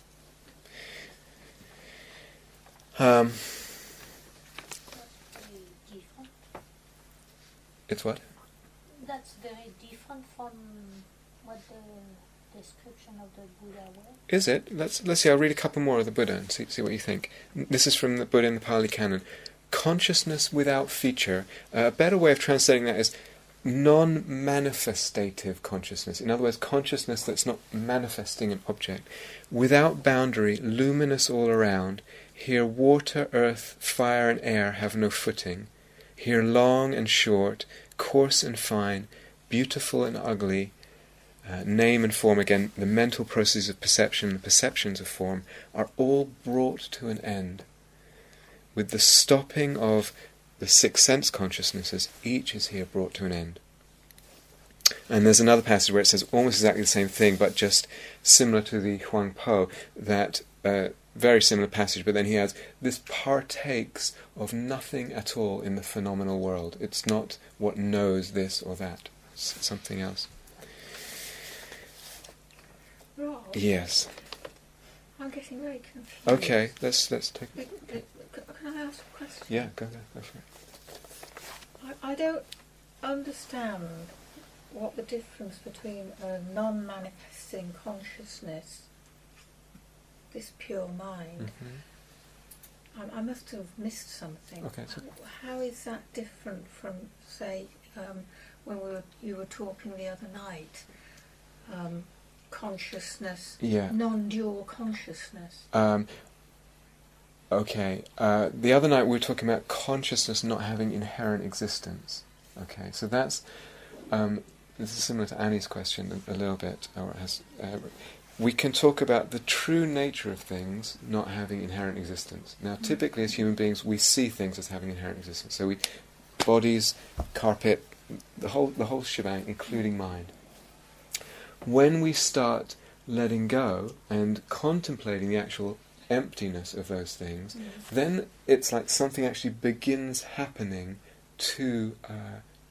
Um, That's very different. it's what? That's very different from what the description of the Buddha was. Is it? Let's let's see. I'll read a couple more of the Buddha and see see what you think. This is from the Buddha in the Pali Canon. Consciousness without feature. Uh, a better way of translating that is non-manifestative consciousness. In other words, consciousness that's not manifesting an object. Without boundary, luminous all around. Here water, earth, fire and air have no footing. Here long and short, coarse and fine, beautiful and ugly, Uh, name and form, again, the mental processes of perception, the perceptions of form, are all brought to an end. With the stopping of the six sense consciousnesses, each is here brought to an end. And there's another passage where it says almost exactly the same thing, but just similar to the Huang Po, that uh, very similar passage, but then he adds, this partakes of nothing at all in the phenomenal world. It's not what knows this or that. It's something else. Rob, Yes. I'm getting very confused. Okay, let's let's take. Can I ask a question? Yeah, go there, go for it. I, I don't understand what the difference between a non-manifesting consciousness, this pure mind, Mm-hmm. I, I must have missed something. Okay, so- How, how is that different from, say, um, when we were, you were talking the other night? Um, consciousness, Yeah. non-dual consciousness. Um, okay. Uh, the other night we were talking about consciousness not having inherent existence. Okay, so that's um, this is similar to Annie's question a, a little bit. Or it has. Uh, we can talk about the true nature of things not having inherent existence. Now, typically as human beings, we see things as having inherent existence. So we, bodies, carpet, the whole the whole shebang, including mind. When we start letting go and contemplating the actual emptiness of those things, Mm. then it's like something actually begins happening to uh,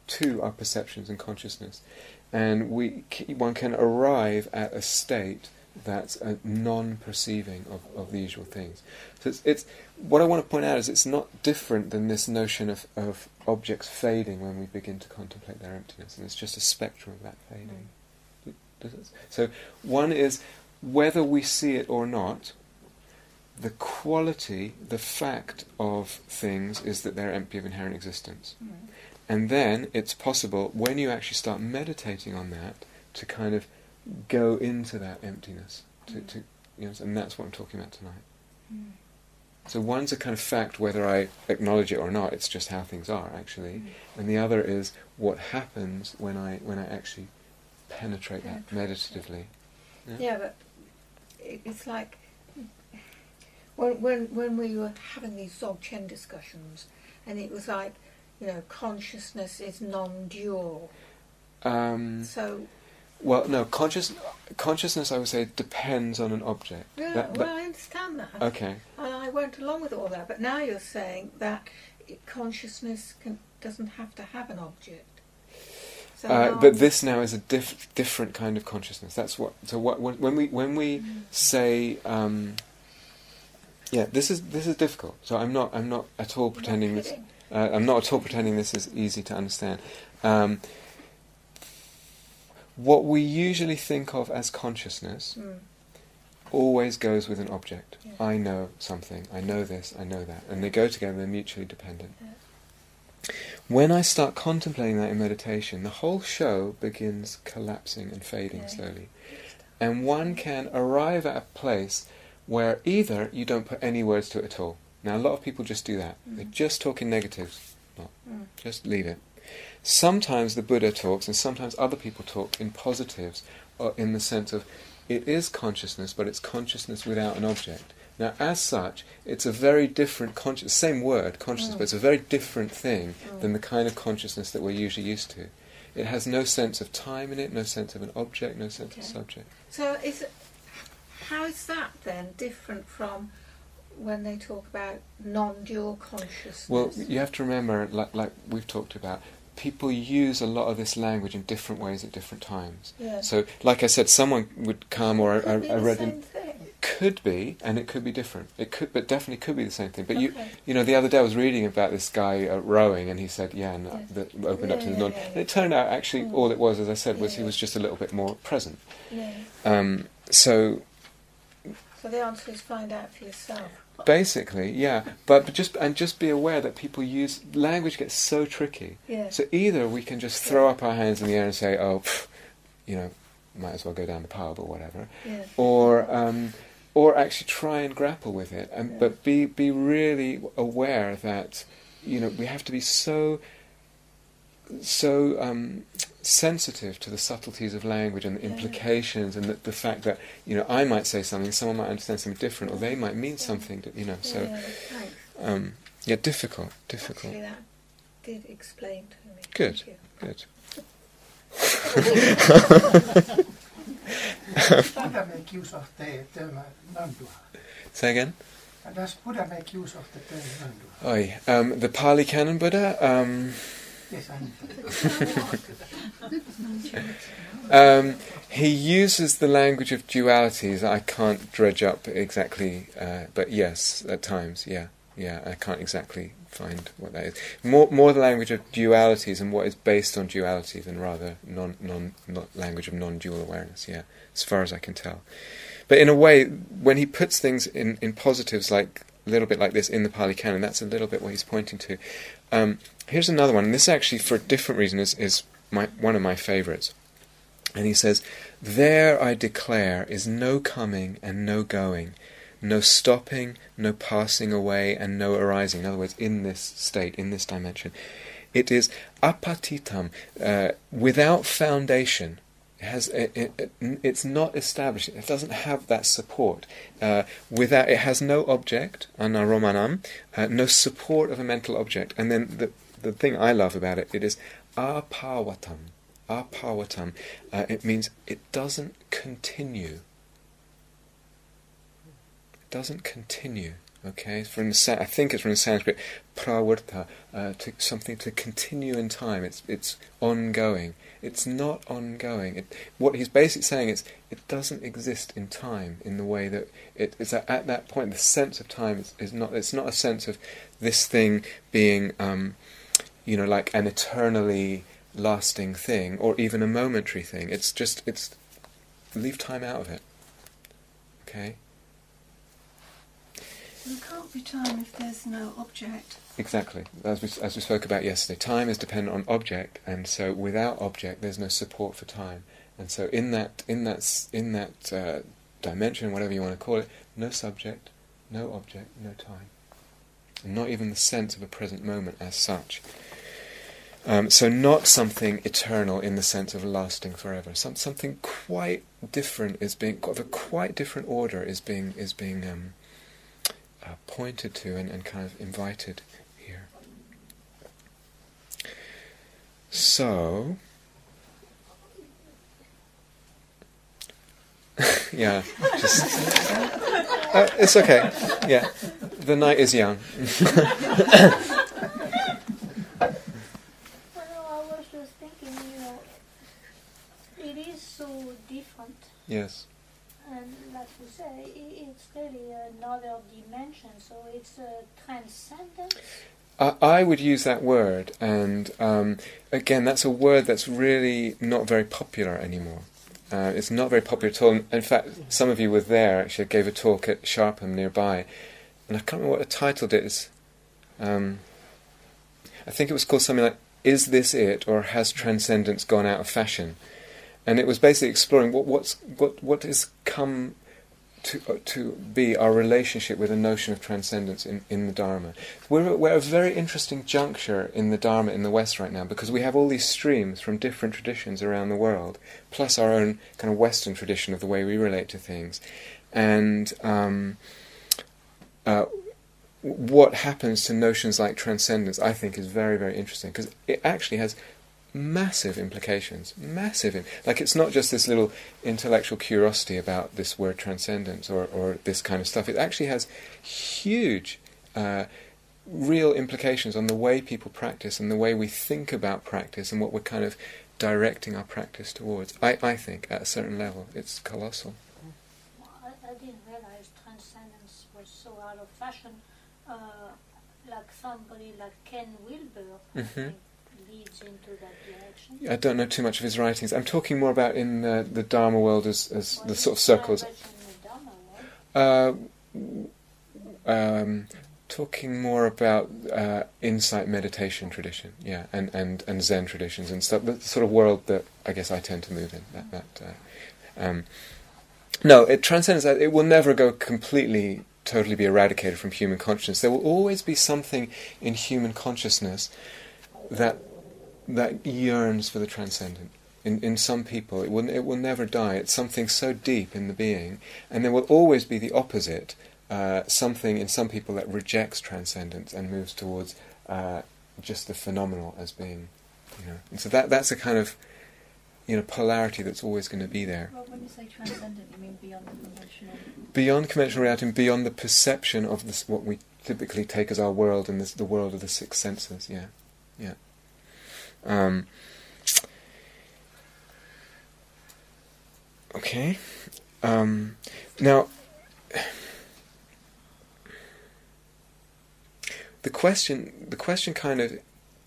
to our perceptions and consciousness, and we one can arrive at a state that's a non-perceiving of, of the usual things. So it's, it's what I want to point out is it's not different than this notion of, of objects fading when we begin to contemplate their emptiness, and it's just a spectrum of that fading. Mm. So one is whether we see it or not, the quality, the fact of things is that they're empty of inherent existence. Mm. And then it's possible, when you actually start meditating on that, to kind of go into that emptiness. To, mm. to you know, and that's what I'm talking about tonight. Mm. So one's a kind of fact, whether I acknowledge it or not, it's just how things are, actually. Mm. And the other is what happens when I when I actually penetrate yeah. that meditatively. Yeah, yeah but it's like when, when when we were having these Dzogchen discussions, and it was like, you know, consciousness is non-dual. Um, so, well, no, conscious consciousness, I would say, depends on an object. Yeah, that, well, I understand that. Okay. And I went along with all that, but now you're saying that it, consciousness can, doesn't have to have an object. So uh, but this now is a diff- different kind of consciousness. That's what. So what when, when we when we mm. say. Um, Yeah, this is this is difficult. So I'm not I'm not at all pretending this. Uh, I'm not at all pretending this is easy to understand. Um, what we usually think of as consciousness mm. always goes with an object. Yeah. I know something. I know this. I know that, and they go together. They're mutually dependent. Yeah. When I start contemplating that in meditation, the whole show begins collapsing and fading yeah. slowly, and one can arrive at a place where either you don't put any words to it at all. Now, a lot of people just do that. Mm. They just talk in negatives. No, mm. just leave it. Sometimes the Buddha talks, and sometimes other people talk in positives, or in the sense of it is consciousness, but it's consciousness without an object. Now, as such, it's a very different conscious. Same word, consciousness, mm. but it's a very different thing mm. than the kind of consciousness that we're usually used to. It has no sense of time in it, no sense of an object, no sense okay. of subject. So, is it, how is that then different from when they talk about non-dual consciousness? Well, you have to remember, like, like we've talked about, people use a lot of this language in different ways at different times. Yeah. So, like I said, someone would come, or could I, be I the read same in, thing. Could be, and it could be different. It could, but definitely could be the same thing. But okay. you, you know, the other day I was reading about this guy uh, rowing, and he said, "Yeah," and yeah. that opened yeah, up to the yeah, non. yeah, yeah. And it turned out actually mm. all it was, as I said, was yeah. he was just a little bit more present. Yeah. Um, so. So the answer is find out for yourself. Basically, yeah, but, but just and just be aware that people use language gets so tricky. Yeah. So either we can just throw up our hands in the air and say, "Oh, pff, you know, might as well go down the pub or whatever," yeah. or um, or actually try and grapple with it, and yeah. but be be really aware that you know we have to be so so um, sensitive to the subtleties of language and the yeah. implications, and the, the fact that you know I might say something, someone might understand something different, or they might mean yeah. something. something. To, you know, yeah, so yeah, um, yeah, difficult, difficult. Actually, that did explain to me. Good, Thank you. good. Buddha make use of the term non-dual. Say again? Does Buddha make use of the term non-dual? Oi, um, the Pali Canon Buddha. Um, Yes, I um, he uses the language of dualities. I can't dredge up exactly, uh, but yes, at times, yeah, yeah. I can't exactly find what that is. More, more the language of dualities and what is based on duality than rather non, non, not language of non-dual awareness. Yeah, as far as I can tell. But in a way, when he puts things in, in positives, like a little bit like this in the Pali Canon, that's a little bit what he's pointing to. Um, here's another one, and this actually, for a different reason, is, is my, one of my favourites. And he says, "There I declare is no coming and no going, no stopping, no passing away, and no arising." In other words, in this state, in this dimension. It is apatitam, uh, without foundation. It has, it, it, it's not established. It doesn't have that support. Uh, without, it has no object, anaromanam, uh, no support of a mental object. And then the the thing I love about it, it is apavatam. Apavatam. Uh, it means it doesn't continue. It doesn't continue. Okay, from the Sa- I think it's from the Sanskrit pravarta, uh, to something to continue in time. It's it's ongoing. It's not ongoing. It, what he's basically saying is it doesn't exist in time in the way that it is at, at that point. The sense of time is, is not. It's not a sense of this thing being, um, you know, like an eternally lasting thing or even a momentary thing. It's just it's leave time out of it. Okay. There can't be time if there's no object. Exactly, as we as we spoke about yesterday, time is dependent on object, and so without object, there's no support for time. And so in that in that s- in that uh, dimension, whatever you want to call it, no subject, no object, no time, and not even the sense of a present moment as such. Um, so not something eternal in the sense of lasting forever. Some something quite different is being of a quite different order is being is being um, uh, pointed to and, and kind of invited here. So, yeah, just uh, it's okay. Yeah, the night is young. Yes. And like you say, i- it's really another dimension, so it's a transcendence. I, I would use that word, and um, again, that's a word that's really not very popular anymore. Uh, it's not very popular at all. In fact, some of you were there, actually. I gave a talk at Sharpham nearby, and I can't remember what the title is. Um, I think it was called something like, "Is This It, or Has Transcendence Gone Out of Fashion?" And it was basically exploring what what's what what has come to uh, to be our relationship with the notion of transcendence in, in the Dharma. We're we're at a very interesting juncture in the Dharma in the West right now, because we have all these streams from different traditions around the world, plus our own kind of Western tradition of the way we relate to things, and um, uh, what happens to notions like transcendence, I think, is very very interesting, because it actually has massive implications, massive. Im- like it's not just this little intellectual curiosity about this word transcendence or, or this kind of stuff. It actually has huge, uh, real implications on the way people practice and the way we think about practice and what we're kind of directing our practice towards. I, I think at a certain level it's colossal. Well, I, I didn't realize transcendence was so out of fashion. Uh, like somebody like Ken Wilber, I Mm-hmm. think, leads into that direction. I don't know too much of his writings. I'm talking more about in the, the Dharma world as, as Well, the he's sort of circles. very much in the Dharma world. Uh, um, talking more about uh, insight meditation tradition, yeah, and, and, and Zen traditions and stuff. The sort of world that I guess I tend to move in. That that. Uh, um, no, it transcends. It will never go completely, totally be eradicated from human consciousness. There will always be something in human consciousness that that yearns for the transcendent. In in some people, it will it will never die. It's something so deep in the being, and there will always be the opposite. Uh, something in some people that rejects transcendence and moves towards uh, just the phenomenal as being, you know. And so that that's a kind of, you know, polarity that's always going to be there. Well, when you say transcendent, you mean beyond the conventional? Beyond conventional reality and beyond the perception of this, what we typically take as our world and this, the world of the six senses. Yeah, yeah. Um, okay. Um, now, the question, the question kind of,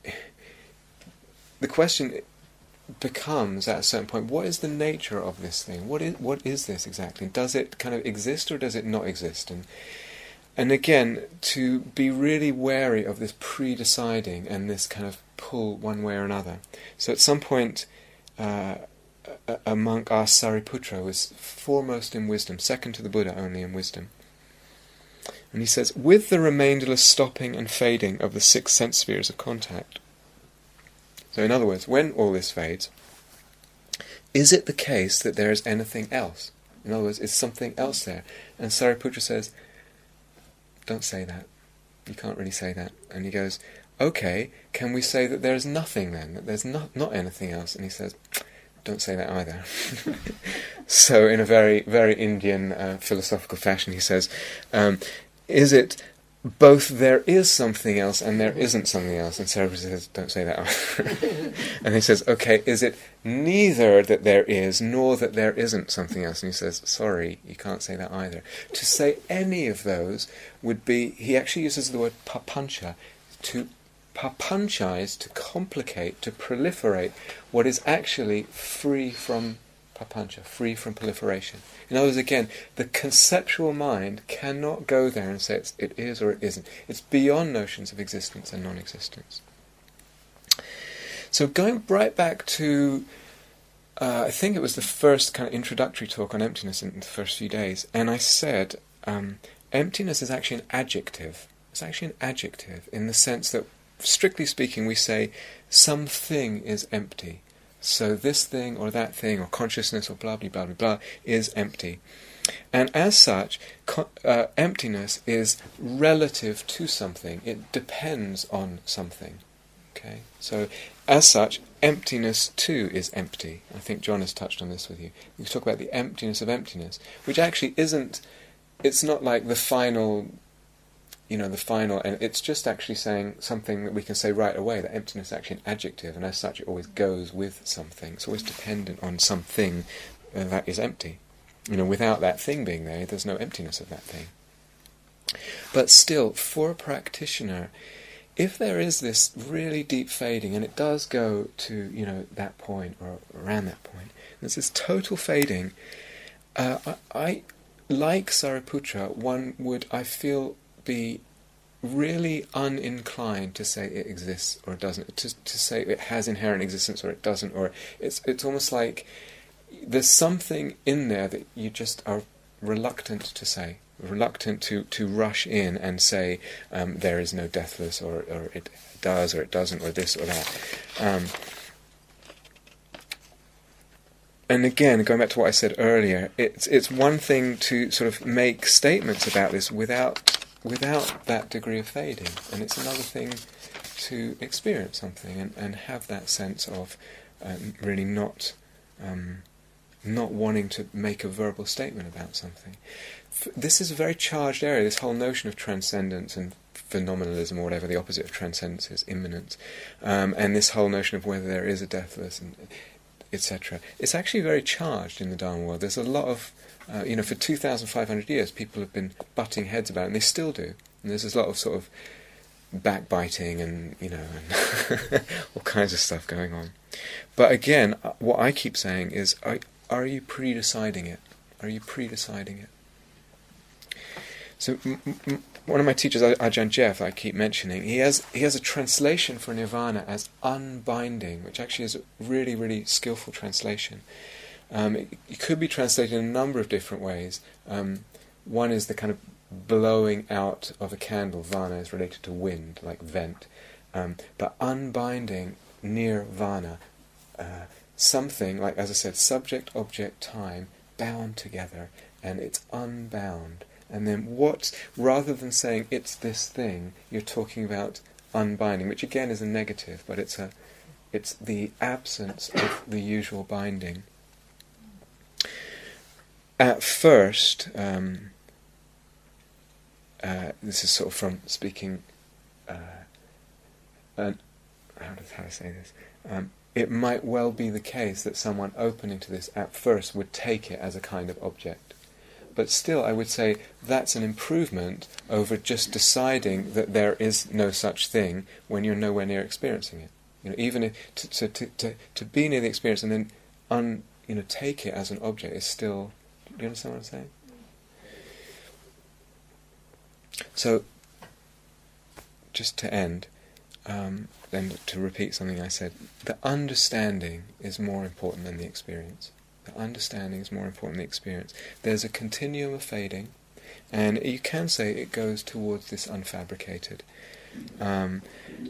the question becomes at a certain point, what is the nature of this thing? What is what is this exactly? Does it kind of exist or does it not exist? And and again, to be really wary of this pre-deciding and this kind of pull one way or another. So at some point, uh, a, a monk asked Sariputra, who was foremost in wisdom, second to the Buddha only in wisdom. And he says, with the remainderless stopping and fading of the six sense spheres of contact. So in other words, when all this fades, is it the case that there is anything else? In other words, is something else there? And Sariputra says, don't say that. You can't really say that. And he goes, okay, can we say that there's nothing then? That there's not, not anything else? And he says, don't say that either. So in a very, very Indian uh, philosophical fashion, he says, um, is it both there is something else and there isn't something else? And Sarah says, don't say that. And he says, okay, is it neither that there is nor that there isn't something else? And he says, sorry, you can't say that either. To say any of those would be, he actually uses the word papancha, to papanchize, to complicate, to proliferate what is actually free from papancha, free from proliferation. In other words, again, the conceptual mind cannot go there and say it's, it is or it isn't. It's beyond notions of existence and non-existence. So going right back to, uh, I think it was the first kind of introductory talk on emptiness in the first few days, and I said um, emptiness is actually an adjective. It's actually an adjective in the sense that, strictly speaking, we say something is empty. So this thing or that thing or consciousness or blah blah blah blah blah is empty. And as such, co- uh, emptiness is relative to something. It depends on something. Okay? So as such, emptiness too is empty. I think John has touched on this with you. We talk about the emptiness of emptiness, which actually isn't, it's not like the final, you know, the final, and it's just actually saying something that we can say right away, that emptiness is actually an adjective, and as such it always goes with something. It's always dependent on something uh, that is empty. You know, without that thing being there, there's no emptiness of that thing. But still, for a practitioner, if there is this really deep fading, and it does go to, you know, that point, or around that point, there's this total fading, uh, I, I, like Sariputra, one would, I feel, be really uninclined to say it exists or it doesn't, to to say it has inherent existence or it doesn't, or it's it's almost like there's something in there that you just are reluctant to say, reluctant to, to rush in and say um, there is no deathless, or, or it does or it doesn't, or this or that. Um, And again, going back to what I said earlier, it's it's one thing to sort of make statements about this without without that degree of fading, and it's another thing to experience something and, and have that sense of um, really not um, not wanting to make a verbal statement about something. F- this is a very charged area, this whole notion of transcendence and phenomenalism, or whatever the opposite of transcendence is, immanence, um, and this whole notion of whether there is a deathless, and et cetera. It's actually very charged in the Dharma world. There's a lot of Uh, you know, for two thousand five hundred years, people have been butting heads about it, and they still do. And there's a lot of sort of backbiting and, you know, and all kinds of stuff going on. But again, what I keep saying is, are, are you pre-deciding it? Are you pre-deciding it? So m- m- one of my teachers, Ajahn Jeff, I keep mentioning, he has he has a translation for nirvana as unbinding, which actually is a really, really skillful translation. Um, it, it could be translated in a number of different ways. Um, one is the kind of blowing out of a candle. Vana is related to wind, like vent. Um, but unbinding, nirvana, uh, something, like, as I said, subject, object, time, bound together, and it's unbound. And then what, rather than saying it's this thing, you're talking about unbinding, which again is a negative, but it's a, it's the absence of the usual binding. At first, um, uh, this is sort of from speaking, uh, uh, how, does, how do I say this? Um, it might well be the case that someone opening to this at first would take it as a kind of object. But still, I would say that's an improvement over just deciding that there is no such thing when you're nowhere near experiencing it. You know, even if, to, to, to, to, to be near the experience and then un, you know, take it as an object is still... Do you understand what I'm saying? So, just to end, um, then to repeat something I said, the understanding is more important than the experience. The understanding is more important than the experience. There's a continuum of fading, and you can say it goes towards this unfabricated. Um,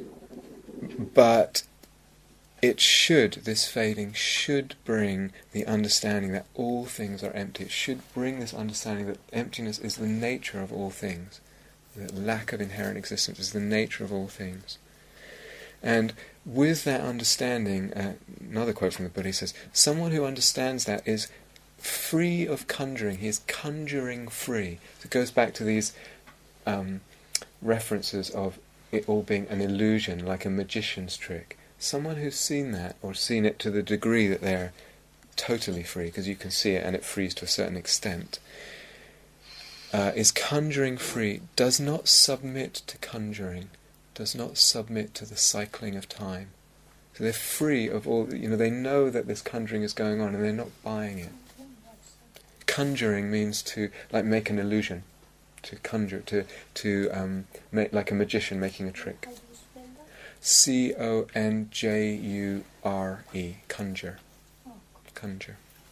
but it should, this fading should bring the understanding that all things are empty. It should bring this understanding that emptiness is the nature of all things. That lack of inherent existence is the nature of all things. And with that understanding, uh, another quote from the Buddha, he says, someone who understands that is free of conjuring. He is conjuring free. So it goes back to these um, references of it all being an illusion, like a magician's trick. Someone who's seen that, or seen it to the degree that they're totally free, because you can see it and it frees to a certain extent, uh, is conjuring free, does not submit to conjuring, does not submit to the cycling of time. So they're free of all, you know, they know that this conjuring is going on and they're not buying it. Conjuring means to, like, make an illusion. To conjure, to, to um, make, like a magician making a trick. How do you spell that? C O N J U R E, conjure. Oh. Conjure.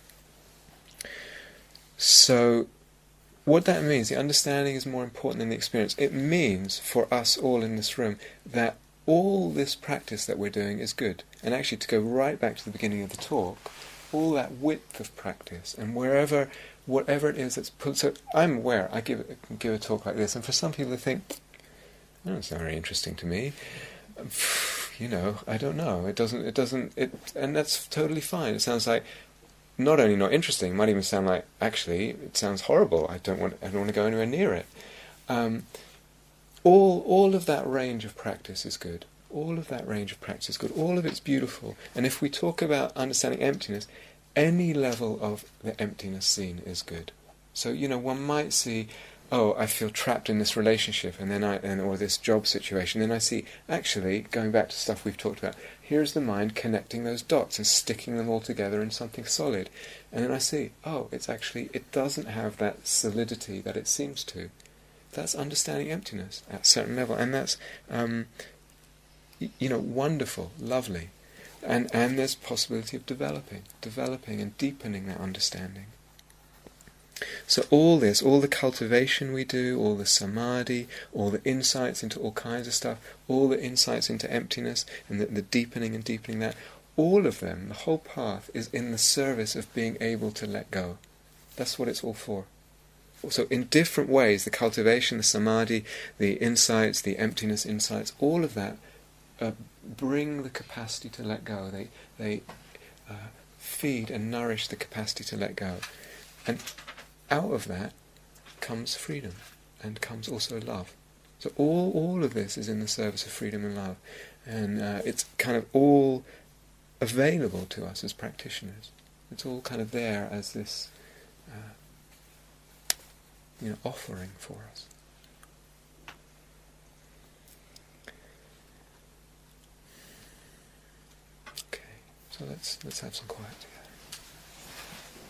So, what that means, the understanding is more important than the experience. It means, for us all in this room, that all this practice that we're doing is good. And actually, to go right back to the beginning of the talk, all that width of practice, and wherever, whatever it is that's put. So I'm aware, I give give a talk like this, and for some people they think, oh, it's not very interesting to me. You know, I don't know. It doesn't. It doesn't. It, and that's totally fine. It sounds like not only not interesting, it might even sound like actually it sounds horrible. I don't want. I don't want to go anywhere near it. Um, all all of that range of practice is good. All of that range of practice is good. All of it's beautiful. And if we talk about understanding emptiness, any level of the emptiness seen is good. So, you know, one might see, oh, I feel trapped in this relationship, and then I, and or this job situation. Then I see, actually, going back to stuff we've talked about, here's the mind connecting those dots and sticking them all together in something solid. And then I see, oh, it's actually, it doesn't have that solidity that it seems to. That's understanding emptiness at a certain level, and that's, um, y- you know, wonderful, lovely. And and there's possibility of developing, developing and deepening that understanding. So all this, all the cultivation we do, all the samadhi, all the insights into all kinds of stuff, all the insights into emptiness, and the, the deepening and deepening that, all of them, the whole path is in the service of being able to let go. That's what it's all for. So in different ways, the cultivation, the samadhi, the insights, the emptiness insights, all of that uh, bring the capacity to let go. They they uh, feed and nourish the capacity to let go. And out of that comes freedom, and comes also love. So all all of this is in the service of freedom and love. And uh, it's kind of all available to us as practitioners. It's all kind of there as this uh, you know, offering for us. Okay, so let's let's have some quiet.